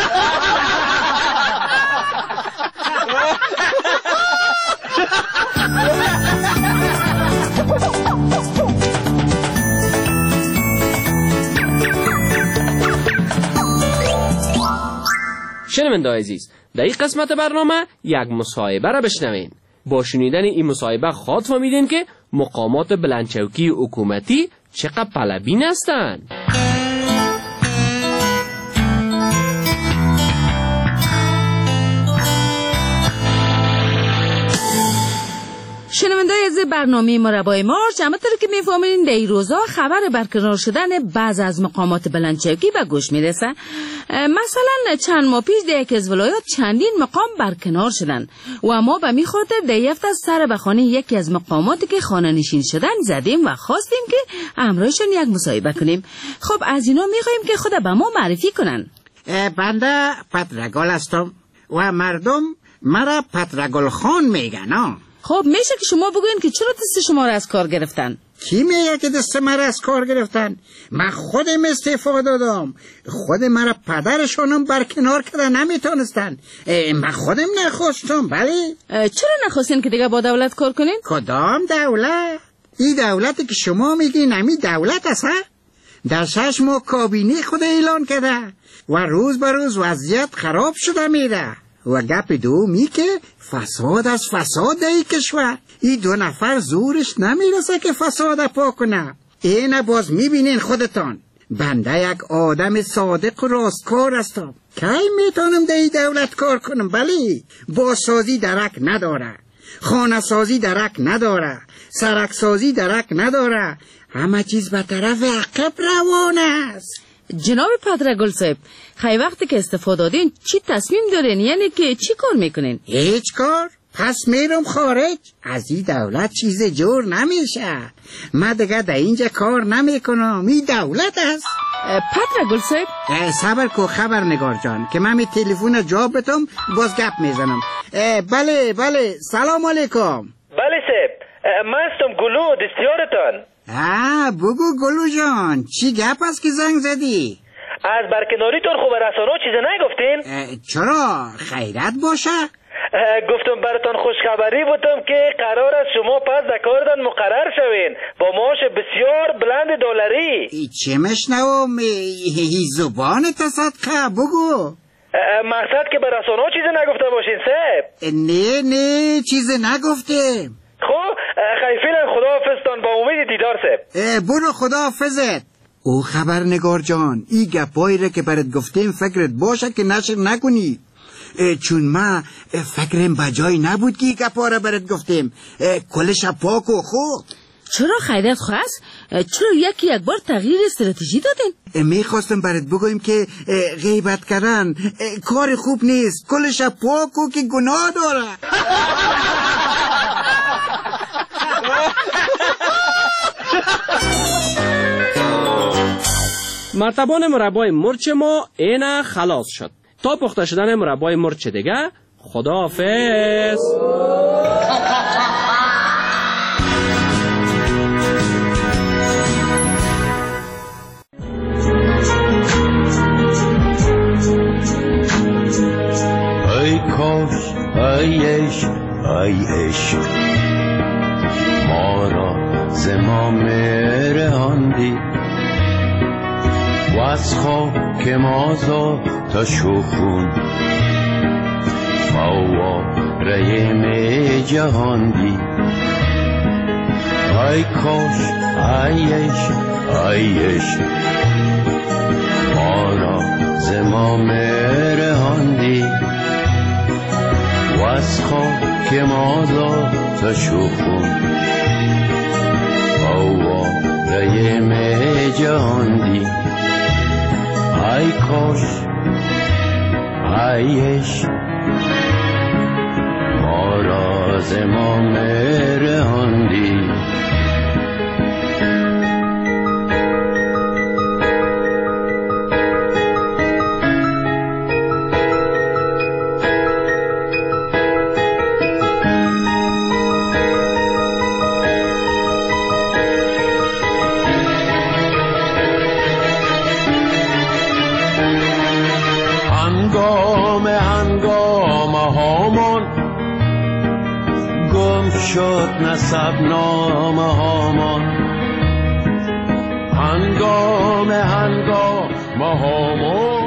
شنونده عزیز، در این قسمت برنامه یک مصاحبه را بشنوین. با شنیدن این مصاحبه خود فهمیدین که مقامات بلندچوکی حکومتی چقدر طلبین هستند. شنونده از برنامه مربای مارچ، همونطور که میفهمین در این روزا خبر برکنار شدن بعض از مقامات بلندچوکی به گوش میرسه. مثلا چند ماه پیش در یکی از ولایات چندین مقام برکنار شدن و ما به میخاطر در یفت از سر به خانه یکی از مقاماتی که خانه نشین شدن زدیم و خواستیم که همراهشون یک مصاحبه کنیم. خب از اینا میخوایم که خود به ما معرفی کنن. بنده پترگل هستم و مردم مرا پترگل خان میگن. خب میشه که شما بگوین که چرا دست شما را از کار گرفتن؟ کی میگه که دست مرا از کار گرفتن؟ من خودم استعفا دادم. خود مرا پدرشونم برکنار کرده نمیتونستن. من خودم نخواستم. بله. چرا نخواستین که دیگه با دولت کار کنین؟ کدام دولت؟ این دولتی که شما میگین همی دولت است؟ در 6 ماه کابینه خود اعلان کرده و روز به روز وضعیت خراب شده میره. و گپ دومی که فساد از فساد ای کشور. این 2 نفر زورش نمیرسه که فساد پاک کنه. اینه باز میبینین خودتان. بنده یک آدم صادق و راستکار هستم. کی میتونم در این دولت کار کنم؟ بلی. بازسازی درک نداره، خانه سازی درک نداره، سرک سازی درک نداره. همه چیز به طرف عقب روان است. جناب پترگل صاحب، خیلی وقتی که استعفا دادین چی تصمیم دارین؟ یعنی که چی کار میکنین؟ هیچ کار. پس میرم خارج. از این دولت چیز جور نمیشه. من دیگه در اینجا کار نمیکنم. این دولت است. پترگل صاحب صبر کو خبرنگار جان که من می تلفن جواب بدم باز گپ میزنم. بله سلام علیکم. بله صاحب، من هستم گلو دستیارتان. بگو گلو جان چی گپ است که زنگ زدی؟ از برکناریتون خوب رسانه چیز نگفتین؟ چرا؟ خیرت باشه؟ گفتم براتون خوشخبری بودم که قرار است شما پس در کارتان مقرر شوین با معاش بسیار بلند دلاری. چه مشنوم؟ زبان تصدقه بگو. مقصد که به رسانه چیز نگفته باشین صاحب؟ نه چیز نگفته. خب خیلی خدا حافظتان، با امید دیدار صاحب. برو خدا حافظت. او خبرنگار جان، این گپایی را که برات گفتیم فکرت باشه که نشر نکنی، چون ما فکرم بجای نبود که این گپا را برات گفتیم. کلش پاک و خوب. چرا خیرت خواست؟ چرا یک بار تغییر استراتژی دادین؟ میخواستم برات بگویم که غیبت کردن کار خوب نیست. کلش پاک و که گناه داره. مرتبان مربای مرچ ما اینا خلاص شد. تا پخته شدن مربای مرچ دیگه خداحافظ. کاش ای عشق ای عشق ما را زمام رهاندی و از خاک ما تا شخون فواره می جهاندی ای کاش ای عشق ای عشق ما را زمام رهاندی و از خاک ما تا شخون فواره می جهاندی ای کاش ای عشق ما را زمام رهاندی شد نسب نامه هامان هنگام هامان